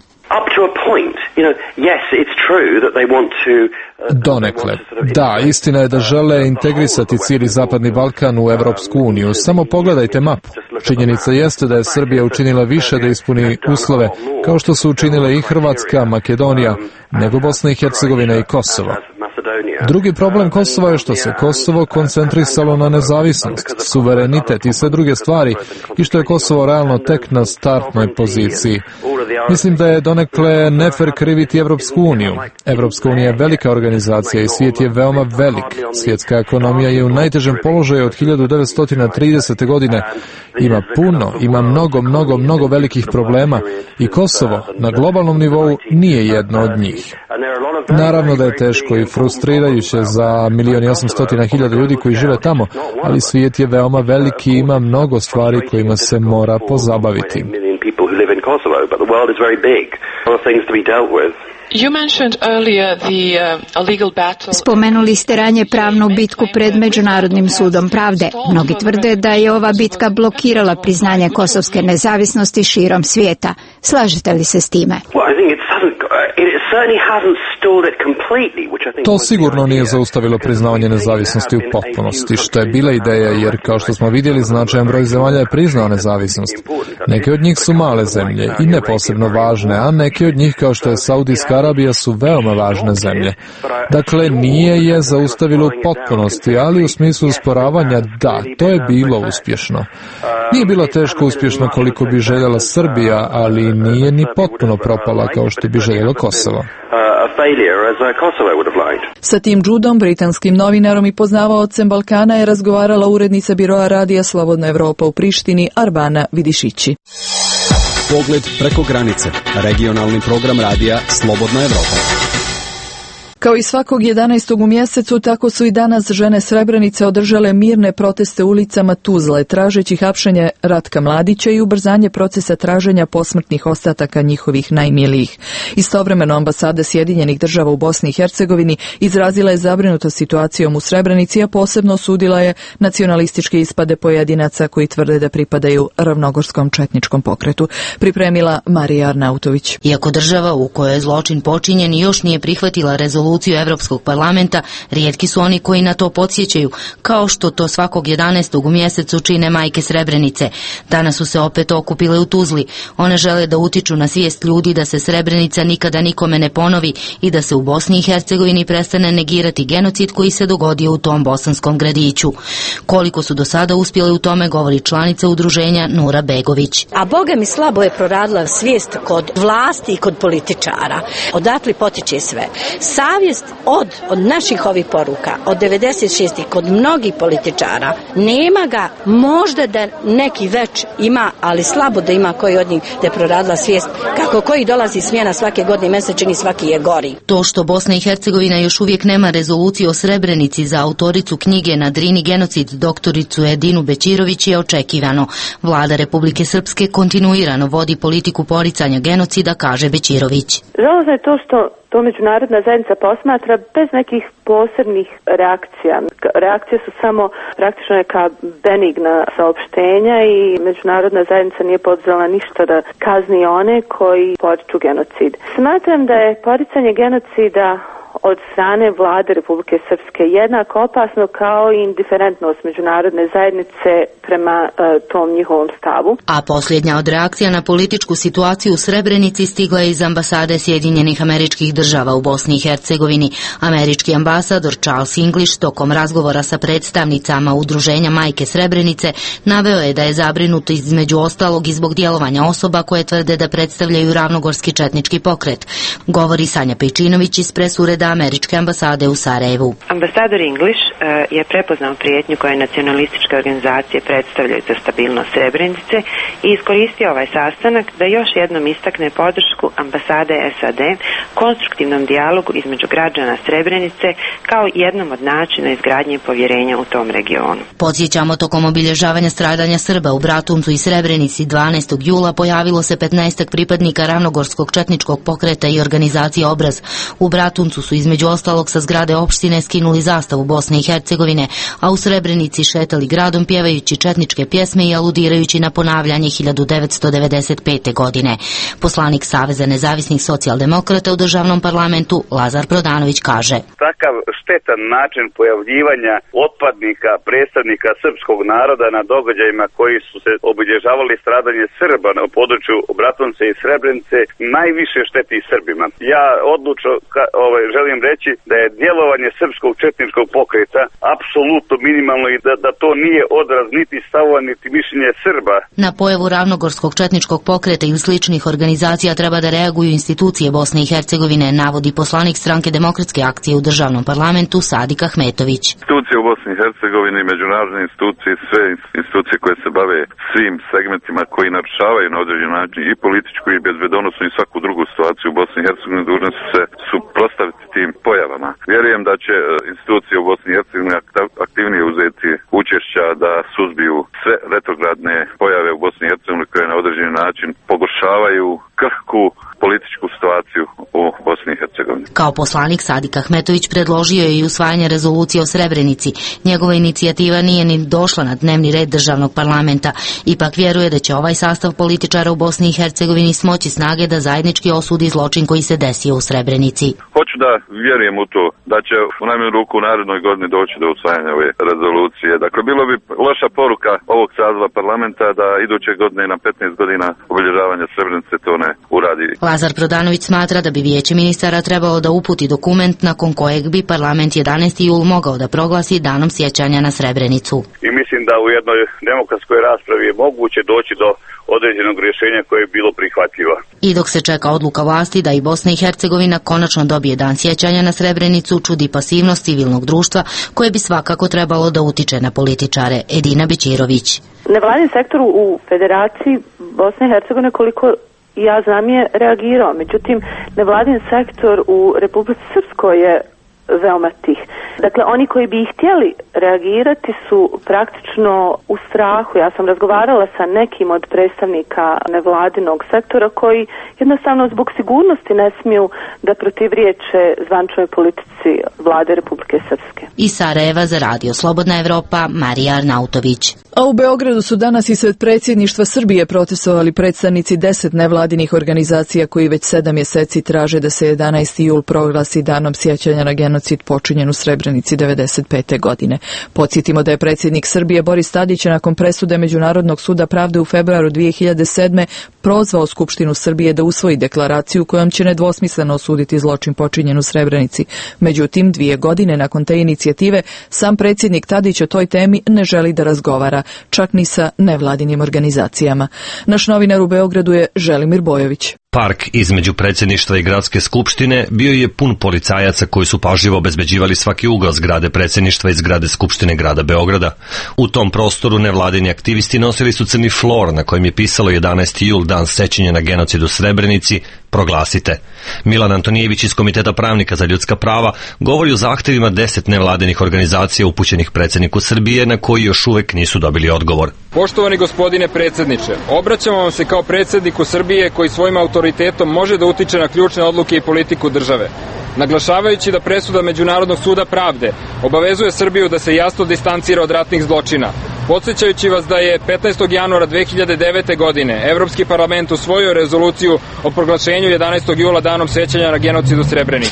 Donekle. Da, istina je da žele integrisati cijeli Zapadni Balkan u Evropsku uniju. Samo pogledajte mapu. Činjenica jeste da je Srbija učinila više da ispuni uslove, kao što su učinile i Hrvatska, Makedonija, nego Bosna i Hercegovina i Kosovo. Drugi problem Kosova je što se Kosovo koncentrisalo na nezavisnost, suverenitet i sve druge stvari i što je Kosovo realno tek na startnoj poziciji. Mislim da je donekle nefer kriviti Evropsku uniju. Evropska unija je velika organizacija i svijet je veoma velik. Svjetska ekonomija je u najtežem položaju od hiljadu devetsto tridesete. godine. Ima puno, ima mnogo, mnogo, mnogo velikih problema i Kosovo na globalnom nivou nije jedno od njih. Naravno da je teško i frustrirajuće za milijon i osamsto hiljada ljudi koji žive tamo, ali svijet je veoma veliki i ima mnogo stvari kojima se mora pozabaviti. Spomenuli ste ranije pravnu bitku pred Međunarodnim sudom pravde. Mnogi tvrde da je ova bitka blokirala priznanje kosovske nezavisnosti širom svijeta. Slažete li se s time? To sigurno nije zaustavilo priznavanje nezavisnosti u potpunosti, što je bila ideja, jer kao što smo vidjeli, značajan broj zemalja je priznao nezavisnost. Neke od njih su male zemlje i ne posebno važne, a neke od njih, kao što je Saudijska Arabija, su veoma važne zemlje. Dakle, nije je zaustavilo u potpunosti, ali u smislu usporavanja, da, to je bilo uspješno. Nije bilo teško uspješno koliko bi željela Srbija, ali nije ni potpuno propala kao što bi željelo Kosovo. Sa tim Đudom, britanskim novinarom i poznavaocem Balkana, je razgovarala urednica biroa Radija Slobodna Evropa u Prištini, Arbana Vidišići. Pogled preko granice. Regionalni program Radija Slobodna Evropa. Kao i svakog jedanaestog u mjesecu, tako su i danas žene Srebrenice održale mirne proteste ulicama Tuzle, tražeći hapšenje Ratka Mladića i ubrzanje procesa traženja posmrtnih ostataka njihovih najmilijih. Istovremeno ambasada Sjedinjenih država u Bosni i Hercegovini izrazila je zabrinutost situacijom u Srebrenici, a posebno osudila je nacionalističke ispade pojedinaca koji tvrde da pripadaju ravnogorskom četničkom pokretu. Pripremila Marija Arnautović. Iako država u kojoj je zločin počinjen još nije prihvatila rezoluciju Evropskog parlamenta, rijetki su oni koji na to podsjećaju, kao što to svakog jedanaestog u mjesecu čine majke Srebrenice. Danas su se opet okupile u Tuzli. One žele da utiču na svijest ljudi da se Srebrenica nikada nikome ne ponovi i da se u Bosni i Hercegovini prestane negirati genocid koji se dogodio u tom bosanskom gradiću. Koliko su do sada uspjeli u tome, govori članica udruženja Nura Begović. A Boga mi slabo je proradila svijest kod vlasti i kod političara. Odatle potiče sve. Savjest od, od naših ovih poruka, od devedeset šestih kod mnogih političara, nema ga, možda da neki već ima, ali slabo da ima koji od njih da je proradila svijest, kako koji dolazi smjena svake godine mesečini, svaki je gori. To što Bosna i Hercegovina još uvijek nema rezoluciju o Srebrenici za autoricu knjige Na Drini genocid, doktoricu Edinu Bećirović, je očekivano. Vlada Republike Srpske kontinuirano vodi politiku poricanja genocida, kaže Bećirović. Žalosno je to što to međunarodna zajednica posmatra bez nekih posebnih reakcija. Reakcije su samo praktično neka benigna saopštenja i međunarodna zajednica nije poduzela ništa da kazni one koji poriču genocid. Smatram da je poricanje genocida od strane vlade Republike Srpske jednako opasno kao i indiferentnost međunarodne zajednice prema uh, tom njihovom stavu. A posljednja od reakcija na političku situaciju u Srebrenici stigla je iz ambasade Sjedinjenih Američkih Država u Bosni i Hercegovini. Američki ambasador Charles English tokom razgovora sa predstavnicama Udruženja Majke Srebrenice naveo je da je zabrinut između ostalog i zbog djelovanja osoba koje tvrde da predstavljaju ravnogorski četnički pokret. Govori Sanja Pejčinović iz presureda Američke ambasade u Sarajevu. Ambasador English uh, je prepoznao prijetnju koje nacionalističke organizacije predstavljaju za stabilnost Srebrenice i iskoristio ovaj sastanak da još jednom istakne podršku ambasade S A D konstruktivnom dijalogu između građana Srebrenice kao jednom od načina izgradnje povjerenja u tom regionu. Podsjećamo, tokom obilježavanja stradanja Srba u Bratuncu i Srebrenici dvanaestog jula pojavilo se petnaestak pripadnika ravnogorskog četničkog pokreta i organizacije Obraz. U Bratuncu su između ostalog sa zgrade opštine skinuli zastavu Bosne i Hercegovine, a u Srebrenici šetali gradom pjevajući četničke pjesme i aludirajući na ponavljanje hiljadu devetsto devedeset pete. godine. Poslanik Saveza nezavisnih socijaldemokrata u državnom parlamentu Lazar Prodanović kaže: Takav štetan način pojavljivanja otpadnika, predstavnika srpskog naroda na događajima koji su se obilježavali stradanje Srba na području Bratunca i Srebrenice najviše šteti Srbima. Ja odlučno ka, ovaj, želim reći da je djelovanje srpskog četničkog pokreta apsolutno minimalno i da, da to nije odraz niti stavova niti mišljenje Srba. Na pojavu ravnogorskog četničkog pokreta i sličnih organizacija treba da reaguju institucije Bosne i Hercegovine, navodi poslanik Stranke demokratske akcije u državnom parlamentu Sadik Ahmetović. Institucije u Bosni i Hercegovini, međunarodne institucije, sve institucije koje se bave svim segmentima koji narušavaju na određen način i političku i bezbedonosnu i svaku drugu situaciju u Bosni i Hercegovini, dužne su se suprotstaviti tim pojavama. Vjerujem da će institucije u Bosni i Hercegovini aktivnije uzeti učešća da suzbiju sve retrogradne pojave u Bosni i Hercegovini koje na određen način pogoršavaju krhku političku situaciju u Bosni i Hercegovini. Kao poslanik Sadik Ahmetović predložio je i usvajanje rezolucije o Srebrenici. Njegova inicijativa nije ni došla na dnevni red državnog parlamenta. Ipak vjeruje da će ovaj sastav političara u Bosni i Hercegovini smoći snage da zajednički osudi zločin koji se desio u Srebrenici. Hoću da vjerujem u to da će u najmanju ruku u narednoj godini doći do usvajanja ove rezolucije. Dakle, bilo bi loša poruka ovog saziva parlamenta da iduće godine na petnaest godina obilježavanja Srebrenice to ne uradi. Lazar Prodanović smatra da bi Vijeće ministara trebalo da uputi dokument nakon kojeg bi parlament jedanaestog jula mogao da proglasi danom sjećanja na Srebrenicu. I mislim da u jednoj demokratskoj raspravi je moguće doći do određenog rješenja koje je bilo prihvatljivo. I dok se čeka odluka vlasti da i Bosna i Hercegovina konačno dobije dan sjećanja na Srebrenicu, čudi pasivnost civilnog društva koje bi svakako trebalo da utiče na političare. Edina Bećirović. Nevladin sektor u Federaciji Bosne i Hercegovine, koliko ja znam, je reagirao. Međutim, nevladin sektor u Republici Srpskoj je veoma tih. Dakle, oni koji bi htjeli reagirati su praktično u strahu. Ja sam razgovarala sa nekim od predstavnika nevladinog sektora koji jednostavno zbog sigurnosti ne smiju da protivriječe zvančnoj politici vlade Republike Srpske. Iz Sarajeva za Radio Slobodna Evropa, Marija Arnautović. A u Beogradu su danas ispred predsjedništva Srbije protestovali predstavnici deset nevladinih organizacija koji već sedam mjeseci traže da se jedanaesti jul proglasi danom sjećanja na genocid počinjen u Srebrenici devedeset pete. godine. Podsjetimo da je predsjednik Srbije Boris Tadić nakon presude Međunarodnog suda pravde u februaru dvije hiljade sedme. prozvao Skupštinu Srbije da usvoji deklaraciju kojom će nedvosmisleno osuditi zločin počinjen u Srebrenici. Međutim, dvije godine nakon te inicijative sam predsjednik Tadić o toj temi ne želi da razgovara, čak ni sa nevladinim organizacijama. Naš novinar u Beogradu je Želimir Bojović. Park između predsjedništva i gradske skupštine bio je pun policajaca koji su pažljivo obezbeđivali svaki ugao zgrade predsjedništva i zgrade Skupštine grada Beograda. U tom prostoru nevladini aktivisti nosili su crni flor na kojem je pisalo jedanaesti jul, dan sećanja na genocid u Srebrenici, proglasite. Milan Antonijević iz Komiteta pravnika za ljudska prava govori o zahtjevima deset nevladinih organizacija upućenih predsjedniku Srbije na koji još uvek nisu dobili odgovor. Poštovani gospodine predsjedniče, obraćamo vam se kao predsjedniku Srbije koji svojim autoritetom može da utiče na ključne odluke i politiku države. Naglašavajući da presuda Međunarodnog suda pravde obavezuje Srbiju da se jasno distancira od ratnih zločina. Podsjećajući vas da je petnaestog januara dve hiljade devete. godine Evropski parlament usvojio rezoluciju o proglašenju jedanaestog jula danom sjećanja na genocid u Srebrenici.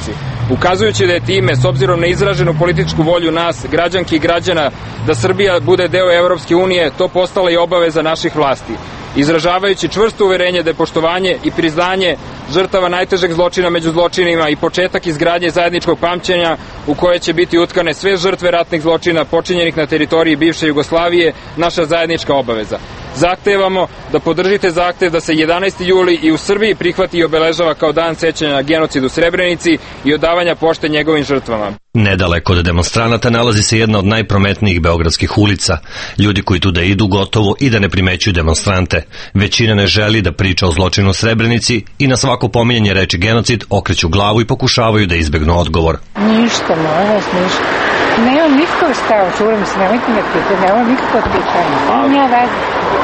ukazujući da je time, s obzirom na izraženu političku volju nas, građanki i građana, da Srbija bude deo Evropske unije, to postala i obaveza naših vlasti. Izražavajući čvrsto uverenje da je poštovanje i priznanje žrtava najtežeg zločina među zločinima i početak izgradnje zajedničkog pamćenja u koje će biti utkane sve žrtve ratnih zločina počinjenih na teritoriji bivše Jugoslavije, naša zajednička obaveza. Zahtevamo da podržite zahtev da se jedanaesti juli i u Srbiji prihvati i obeležava kao dan sećanja na genocid u Srebrenici i odavanja pošte njegovim žrtvama. Nedaleko od demonstranata nalazi se jedna od najprometnijih beogradskih ulica. Ljudi koji tu da idu gotovo i da ne primećuju demonstrante. Većina ne želi da priča o zločinu u Srebrenici i na svako pominjanje reči genocid okreću glavu i pokušavaju da izbegnu odgovor. Ništa, moja vas, ništa. Nemam nikakav stav, čuram se, nemojte me pitati, nemam nikakav pitanje. Nemam ja veze.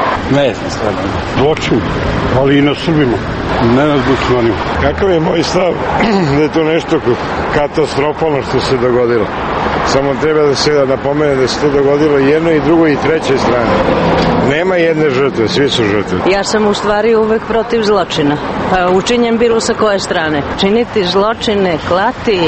Ne znam stvarno. Zločin, ali i na Srbima. Ne na zločinima. Kakav je moj stav da je to nešto katastrofalno što se dogodilo. Samo treba da se napomene da se to dogodilo jednoj i drugoj i trećoj strani. Nema jedne žrtve, svi su žrtve. Ja sam u stvari uvek protiv zločina. Pa učinjen bilo sa koje strane. Činiti zločine, klati,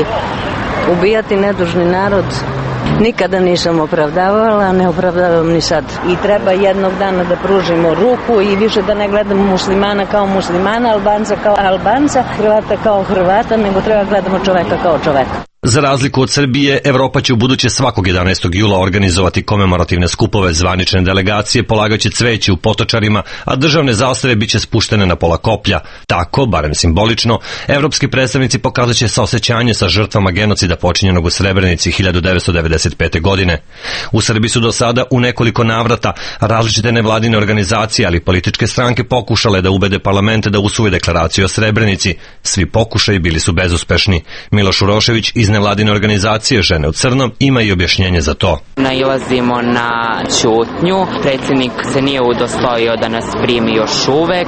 ubijati nedužni narod. Nikada nisam opravdavala, ne opravdavam ni sad. I treba jednog dana da pružimo ruku i više da ne gledamo muslimana kao muslimana, Albanca kao Albanca, Hrvata kao Hrvata, nego treba gledamo čoveka kao čoveka. Za razliku od Srbije, Evropa će u buduće svakog jedanaestog jula organizovati komemorativne skupove, zvanične delegacije polagaće cveće u Potočarima, a državne zastave biće spuštene na pola koplja. Tako, barem simbolično, evropski predstavnici pokazat će saosećanje sa žrtvama genocida počinjenog u Srebrenici hiljadu devetsto devedeset pete. godine. U Srbiji su do sada u nekoliko navrata različite nevladine organizacije, ali političke stranke pokušale da ubede parlamente da usvoje deklaraciju o Srebrenici. Svi pokušaji bili su bezuspešni. Miloš Urošević iz nevladine organizacije Žene u crnom ima i objašnjenje za to. Nailazimo na ćutnju, predsjednik se nije udostojio da nas primi još uvek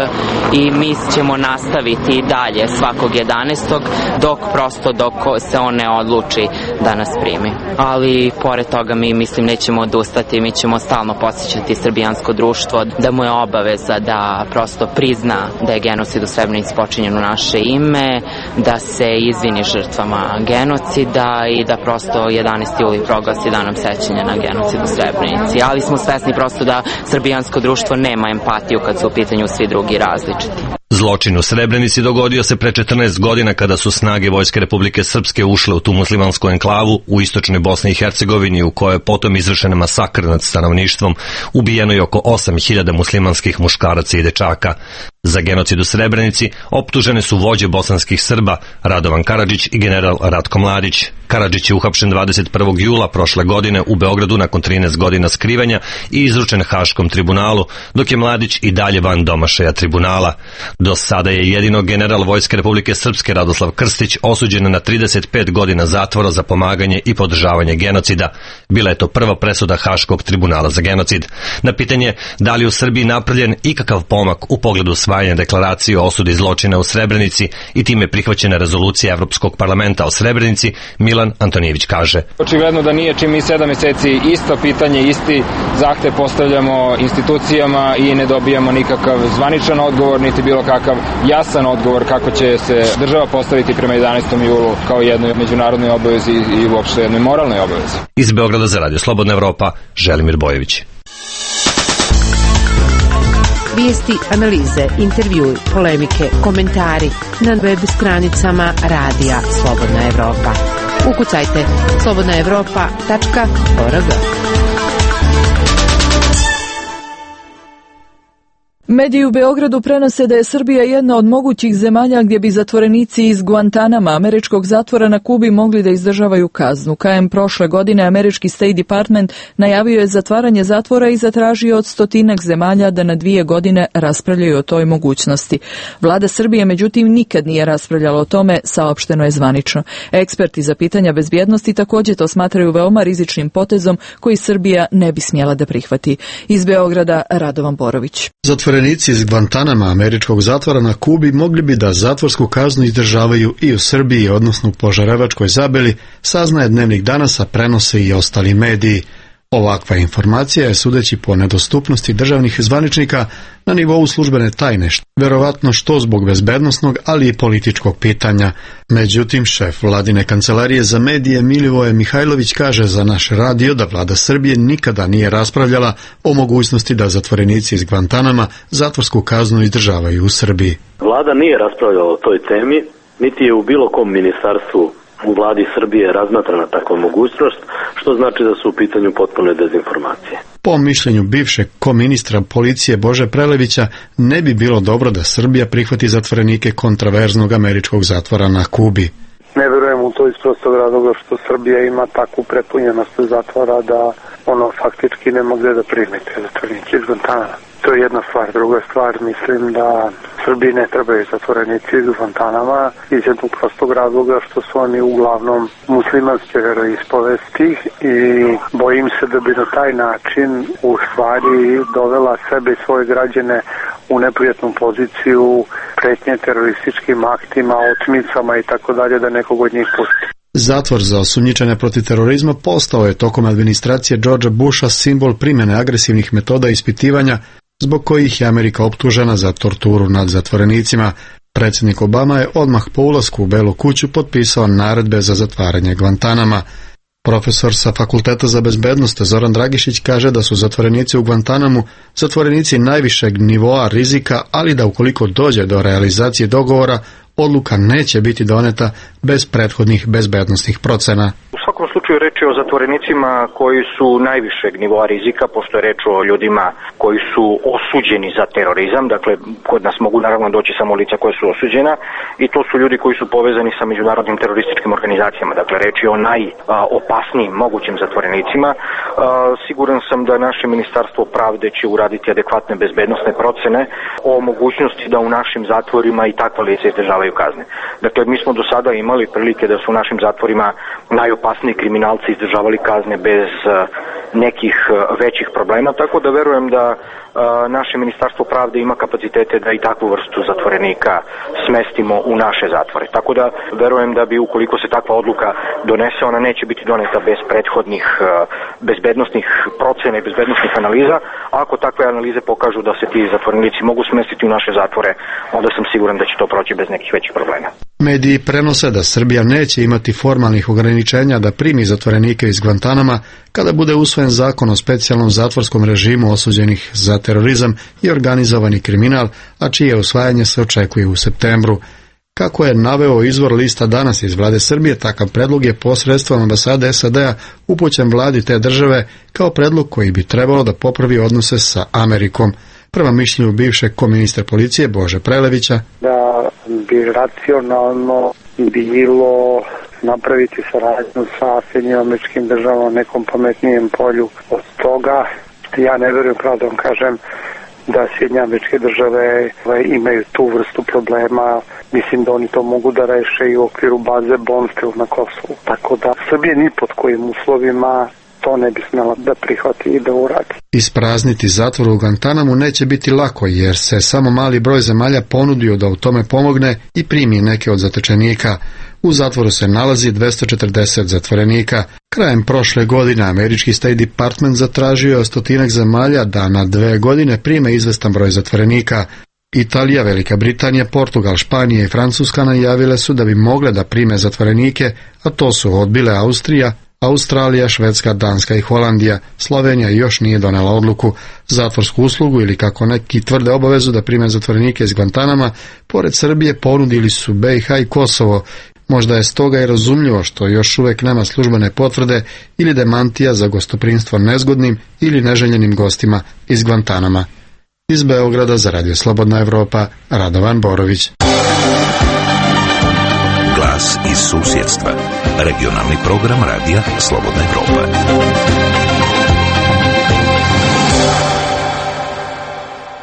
i mi ćemo nastaviti i dalje svakog jedanaestog dok prosto dok se on ne odluči da nas primi. Ali pored toga mi mislim nećemo odustati, mi ćemo stalno podsjećati srbijansko društvo da mu je obaveza da prosto prizna da je genocid u Srebrenici počinjen u naše ime, da se izvini žrtvama genocida i da prosto jedanaesti juli proglasi danom sećanja na genocid u Srebrenici. Ali smo svesni prosto da srbijansko društvo nema empatiju kad su u pitanju svi drugi različiti. Zločin u Srebrenici dogodio se pre četrnaest godina kada su snage Vojske Republike Srpske ušle u tu muslimansku enklavu u istočnoj Bosni i Hercegovini u kojoj je potom izvršen masakr nad stanovništvom, ubijeno je oko osam hiljada muslimanskih muškaraca i dečaka. Za genocid u Srebrenici optužene su vođe bosanskih Srba Radovan Karadžić i general Ratko Mladić. Karadžić je uhapšen dvadeset prvog jula prošle godine u Beogradu nakon trinaest godina skrivanja i izručen Haškom tribunalu, dok je Mladić i dalje van domašaja tribunala. Do sada je jedino general Vojske Republike Srpske Radoslav Krstić osuđen na trideset pet godina zatvora za pomaganje i podržavanje genocida. Bila je to prva presuda Haškog tribunala za genocid. Na pitanje da li u Srbiji napravljen ikakav pomak u pogledu usvajanja deklaracije o osudi zločina u Srebrenici i time prihvaćena rezolucija Evropskog parlamenta o Srebrenici, Milan Antonijević kaže. Očigledno da nije čim mi sedam meseci isto pitanje, isti zahtev postavljamo institucijama i ne dobijamo nikakav zvaničan odgovor, niti bilo kakav jasan odgovor kako će se država postaviti prema jedanaestom julu kao jednoj međunarodnoj obavezi i uopšte jednoj moralnoj obavezi. Iz Beograda za Radio Slobodna Evropa, Želimir Bojević. Vijesti, analize, intervjui, polemike, komentari na web stranicama Radija Slobodna Evropa. Ukucajte slobodna evropa tačka org. Mediji u Beogradu prenose da je Srbija jedna od mogućih zemalja gdje bi zatvorenici iz Guantanama, američkog zatvora na Kubi, mogli da izdržavaju kaznu. Krajem prošle godine američki State Department najavio je zatvaranje zatvora i zatražio od stotinak zemalja da na dvije godine raspravljaju o toj mogućnosti. Vlada Srbije, međutim, nikad nije raspravljala o tome, saopšteno je zvanično. Eksperti za pitanja bezbjednosti također to smatraju veoma rizičnim potezom koji Srbija ne bi smjela da prihvati. Iz Beograda, Radovan Borović. Zatvorenici iz Guantanama, američkog zatvora na Kubi, mogli bi da zatvorsku kaznu izdržavaju i u Srbiji, odnosno u Požarevačkoj Zabeli, saznaje Dnevnik danas, a prenose i ostali mediji. Ovakva informacija je, sudeći po nedostupnosti državnih zvaničnika, na nivou službene tajne, verovatno što zbog bezbednosnog, ali i političkog pitanja. Međutim, šef vladine kancelarije za medije Milivoje Mihajlović kaže za naš radio da vlada Srbije nikada nije raspravljala o mogućnosti da zatvorenici iz Gvantanama zatvorsku kaznu izdržavaju u Srbiji. Vlada nije raspravljala o toj temi, niti je u bilo kom ministarstvu u vladi Srbije razmatrana takva mogućnost, što znači da su u pitanju potpune dezinformacije. Po mišljenju bivšeg koministra policije Bože Prelevića, ne bi bilo dobro da Srbija prihvati zatvorenike kontraverznog američkog zatvora na Kubi. Ne verujem u to iz prostog razloga što Srbija ima takvu prepunjenost zatvora da ono faktički ne može da primi te zatvorenike iz Gvantanama. To je jedna stvar. Druga stvar, mislim da Srbiji ne trebaju zatvorenici iz Gvantanama iz jednog prostog razloga što su oni uglavnom muslimanske veroispovesti i bojim se da bi na taj način u stvari dovela sebe i svoje građane u neprijatnu poziciju, pretnje terorističkim aktima, otmicama i tako dalje, da nekog od njih pusti. Zatvor za osumnjičene protiv terorizma postao je tokom administracije Georgea Busha simbol primjene agresivnih metoda ispitivanja, zbog kojih je Amerika optužena za torturu nad zatvorenicima. Predsjednik Obama je odmah po ulasku u Belu kuću potpisao naredbe za zatvaranje Gvantanama. Profesor sa Fakulteta za bezbednost Zoran Dragišić kaže da su zatvorenici u Gvantanamu zatvorenici najvišeg nivoa rizika, ali da ukoliko dođe do realizacije dogovora, odluka neće biti doneta bez prethodnih bezbednosnih procena. U svakom slučaju reč je o zatvorenicima koji su najvišeg nivoa rizika, pošto je reč o ljudima koji su osuđeni za terorizam, dakle kod nas mogu naravno doći samo lica koja su osuđena i to su ljudi koji su povezani sa međunarodnim terorističkim organizacijama, dakle reč je o najopasnijim mogućim zatvorenicima. Siguran sam da naše Ministarstvo pravde će uraditi adekvatne bezbednosne procene o mogućnosti da u našim zatvorima i takva lica izdržavaju kazne. Dakle, mi smo do sada imali prilike da su u našim zatvorima najopasniji kriminalci izdržavali kazne bez nekih većih problema, tako da verujem da naše Ministarstvo pravde ima kapacitete da i takvu vrstu zatvorenika smestimo u naše zatvore. Tako da verujem da bi ukoliko se takva odluka donese, ona neće biti doneta bez prethodnih bezbednosnih procena i bezbednosnih analiza. Ako takve analize pokažu da se ti zatvorenici mogu smestiti u naše zatvore, onda sam siguran da će to proći bez nekih većih problema. Mediji prenose da Srbija neće imati formalnih ograničenja da primi zatvorenike iz Gvantanama kada bude usvojen zakon o specijalnom zatvorskom režimu osuđenih za terorizam i organizovani kriminal, a čije usvajanje se očekuje u septembru. Kako je naveo izvor lista Danas iz vlade Srbije, takav predlog je posredstvom ambasade S A D-a upućen vladi te države kao predlog koji bi trebalo da popravi odnose sa Amerikom. Prema mišljenju bivšeg koministra policije Bože Prelevića, da bi racionalno bilo napraviti saradnju sa Sjedinjenim Američkim Državama na nekom pametnijem polju od toga. Ja ne verujem, pravo da vam kažem, da Sjedinjene Američke Države imaju tu vrstu problema. Mislim da oni to mogu da reše i u okviru baze Bonfield na Kosovu. Tako da Srbije ni pod kojim uslovima to ne bi smjela da prihvati i da uradi. Isprazniti zatvor u Gvantanamu neće biti lako, jer se samo mali broj zemalja ponudio da u tome pomogne i primi neke od zatečenika. U zatvoru se nalazi dvesta četrdeset zatvorenika. Krajem prošle godine američki State Department zatražio je stotinak zemalja da na dve godine prime izvestan broj zatvorenika. Italija, Velika Britanija, Portugal, Španija i Francuska najavile su da bi mogle da prime zatvorenike, a to su odbile Austrija, Australija, Švedska, Danska i Holandija. Slovenija još nije donela odluku. Zatvorsku uslugu ili, kako neki tvrde, obavezu da prime zatvorenike iz Gvantanama, pored Srbije ponudili su B i H i Kosovo. Možda je stoga i razumljivo što još uvek nema službene potvrde ili demantija za gostoprimstvo nezgodnim ili neželjenim gostima iz Gvantanama. Iz Beograda za Radio Slobodna Evropa, Radovan Borović. Glas iz susjedstva. Regionalni program Radija Slobodna Evropa.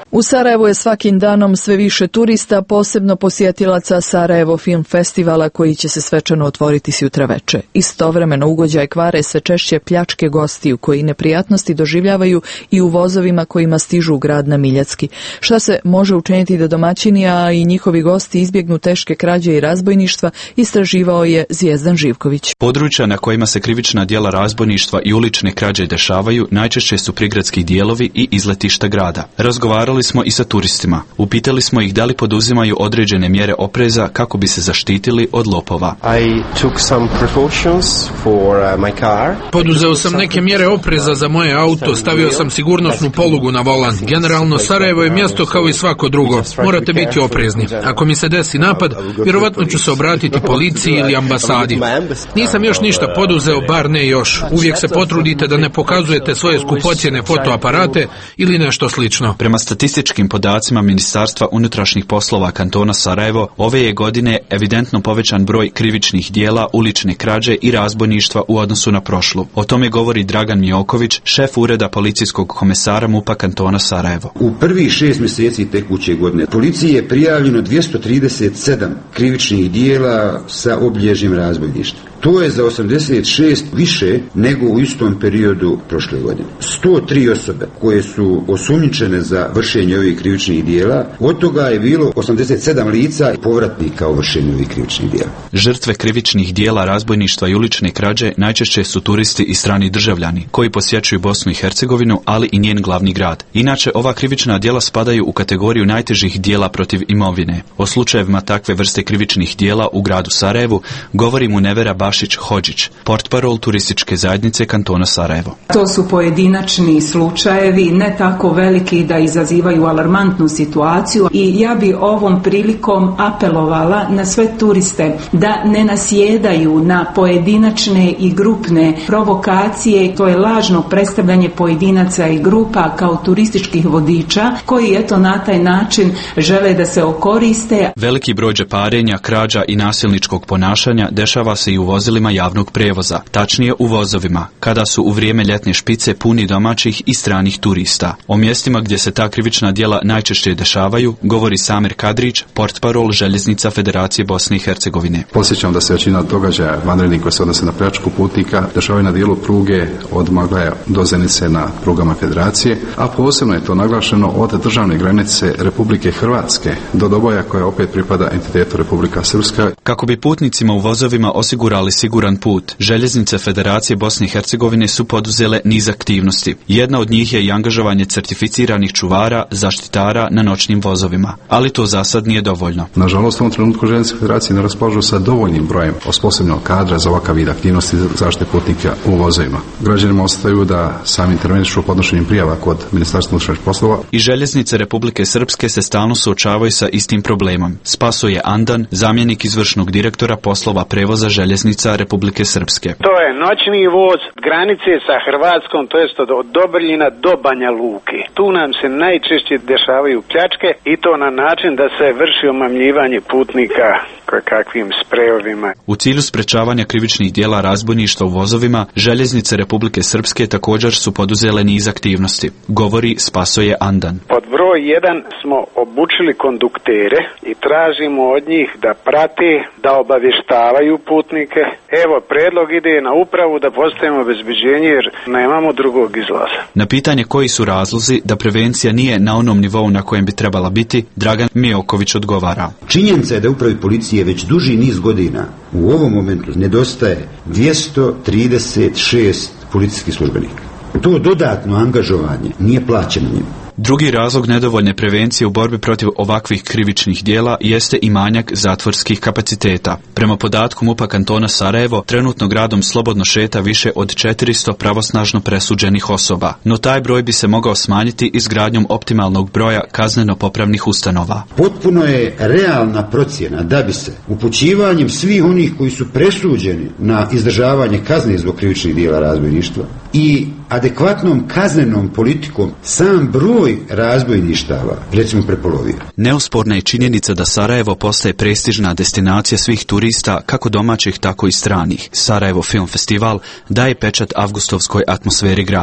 U Sarajevu je svakim danom sve više turista, posebno posjetilaca Sarajevo Film Festivala koji će se svečano otvoriti sutra veče. Istovremeno ugođaj kvare sve češće pljačke gostiju koji neprijatnosti doživljavaju i u vozovima kojima stižu u grad na Miljacki. Šta se može učiniti da domaćini, a i njihovi gosti izbjegnu teške krađe i razbojništva, istraživao je Zvijezdan Živković. Područja na kojima se krivična djela razbojništva i ulične krađe dešavaju najčešće su prigradski dijelovi i izletišta grada. Razgovarali smo i sa turistima. Upitali smo ih da li poduzimaju određene mjere opreza kako bi se zaštitili od lopova. I took some precautions for my car. Poduzeo sam neke mjere opreza za moje auto, stavio sam sigurnosnu polugu na volan. Generalno Sarajevo je mjesto kao i svako drugo. Morate biti oprezni. Ako mi se desi napad, vjerovatno ću se obratiti policiji ili ambasadi. Nisam još ništa poduzeo, bar ne još. Uvijek se potrudite da ne pokazujete svoje skupocjene fotoaparate ili nešto slično. Prema statističkim podacima Ministarstva unutrašnjih poslova kantona Sarajevo, ove je godine evidentno povećan broj krivičnih dijela, ulične krađe i razbojništva u odnosu na prošlu. O tome govori Dragan Mijoković, šef ureda policijskog komesara MUP-a kantona Sarajevo. U prvih šest mjeseci tekuće godine policiji je prijavljeno dvjesto trideset sedam krivičnih dijela sa obilježjem razbojništva. To je za osamdeset šest više nego u istom periodu prošle godine. sto tri osobe koje su osumnjičene za vršenje ovih krivičnih dijela, od toga je bilo osamdeset sedam lica povratnika u vršenju ovih krivičnih dijela. Žrtve krivičnih dijela razbojništva i ulične krađe najčešće su turisti i strani državljani koji posjećuju Bosnu i Hercegovinu, ali i njen glavni grad. Inače, ova krivična dijela spadaju u kategoriju najtežih dijela protiv imovine. O slučajevima takve vrste krivičnih dijela u gradu Sarajevu govori mu Nevera Bašić Hodžić, portparol turističke zajednice kantona Sarajevo. To su pojedinačni slučajevi, ne tako veliki da izazivaju alarmantnu situaciju i ja bi ovom prilikom apelovala na sve turiste da ne nasjedaju na pojedinačne i grupne provokacije. To je lažno predstavljanje pojedinaca i grupa kao turističkih vodiča koji eto na taj način žele da se okoriste. Veliki broj džeparenja, krađa i nasilničkog ponašanja dešava se i u vozilima javnog prevoza, tačnije u vozovima, kada su u vrijeme ljetne špice puni domaćih i stranih turista. O mjestima gdje se ta krivična djela najčešće dešavaju govori Samir Kadrić, portparol Željeznica Federacije Bosne i Hercegovine. Posjećam da se većina događaja vanrednih koji se odnose na pljačku putnika dešavaju na dijelu pruge od Maglaja do Zenice na prugama Federacije, a posebno je to naglašeno od državne granice Republike Hrvatske do Doboja koja opet pripada entitetu Republika Srpska. Kako bi putnicima u vozovima osigurali siguran put, Željeznice Federacije Bosne i Hercegovine su poduzele niz aktivnosti. Jedna od njih je i angažovanje certificiranih čuvara, zaštitara na noćnim vozovima, ali to za sad nije dovoljno. Nažalost, u ovom trenutku Željeznice Federacije ne raspolažu sa dovoljnim brojem osposobljenog kadra za ovakav vid aktivnosti zaštite putnika u vozovima. Građanima ostaju da sami intervenišu podnošenjem prijava kod Ministarstva unutrašnjih poslova. I Željeznice Republike Srpske se stalno suočavaju sa istim problemom. Spasoje Andan, zamjenik izvršnog direktora poslova prevoza Željeznica Republike Srpske. To je noćni voz granice sa Hrvatskom, to jest od Dobrljina do Banja Luke. Tu nam se najčešće dešavaju pljačke i to na način da se vrši omamljivanje putnika kakvim sprejovima. U cilju sprečavanja krivičnih dijela razbojništva u vozovima, Željeznice Republike Srpske također su poduzele niz aktivnosti, govori Spasoje Andan. Pod broj jedan smo obučili konduktere i tražimo od njih da prate, da obavještavaju putnike. Evo, predlog ide na upravu da postavimo obezbeđenje jer nemamo drugog izlaza. Na pitanje koji su razlozi da prevencija nije na onom nivou na kojem bi trebala biti, Dragan Mijoković odgovara. Činjenica je da upravi policije već duži niz godina u ovom momentu nedostaje dvjesto trideset šest policijskih službenika. To dodatno angažovanje nije plaćeno njima. Drugi razlog nedovoljne prevencije u borbi protiv ovakvih krivičnih dijela jeste i manjak zatvorskih kapaciteta. Prema podatku MUP-a kantona Sarajevo, trenutno gradom slobodno šeta više od četiristo pravosnažno presuđenih osoba, no taj broj bi se mogao smanjiti izgradnjom optimalnog broja kazneno-popravnih ustanova. Potpuno je realna procjena da bi se upućivanjem svih onih koji su presuđeni na izdržavanje kazne zbog krivičnih dijela razbojništva i adekvatnom kaznenom politikom sam broj razbojništava recimo prepolovio. Neosporna je činjenica da Sarajevo postaje prestižna destinacija svih turista, kako domaćih tako i stranih. Sarajevo Film Festival daje pečat avgustovskoj atmosferi grada.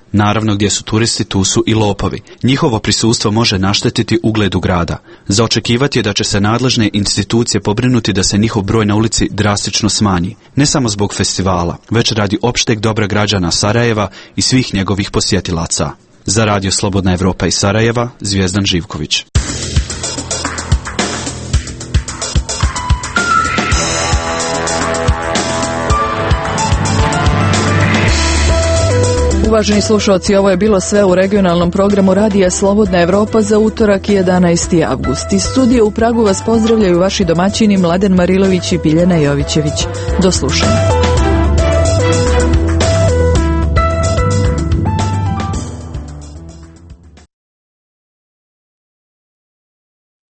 Naravno, gdje su turisti, tu su i lopovi. Njihovo prisustvo može naštetiti ugledu grada. Za očekivati je da će se nadležne institucije pobrinuti da se njihov broj na ulici drastično smanji. Ne samo zbog festivala, već radi opšteg dobra građana Sarajeva i svih njegovih posjetilaca. Za Radio Slobodna Evropa iz Sarajeva, Zvijezdan Živković. Uvaženi slušalci, ovo je bilo sve u regionalnom programu Radija Slobodna Evropa za utorak jedanaesti avgust. Iz studija u Pragu vas pozdravljaju vaši domaćini Mladen Marilović i Biljana Jovićević. Do slušanja.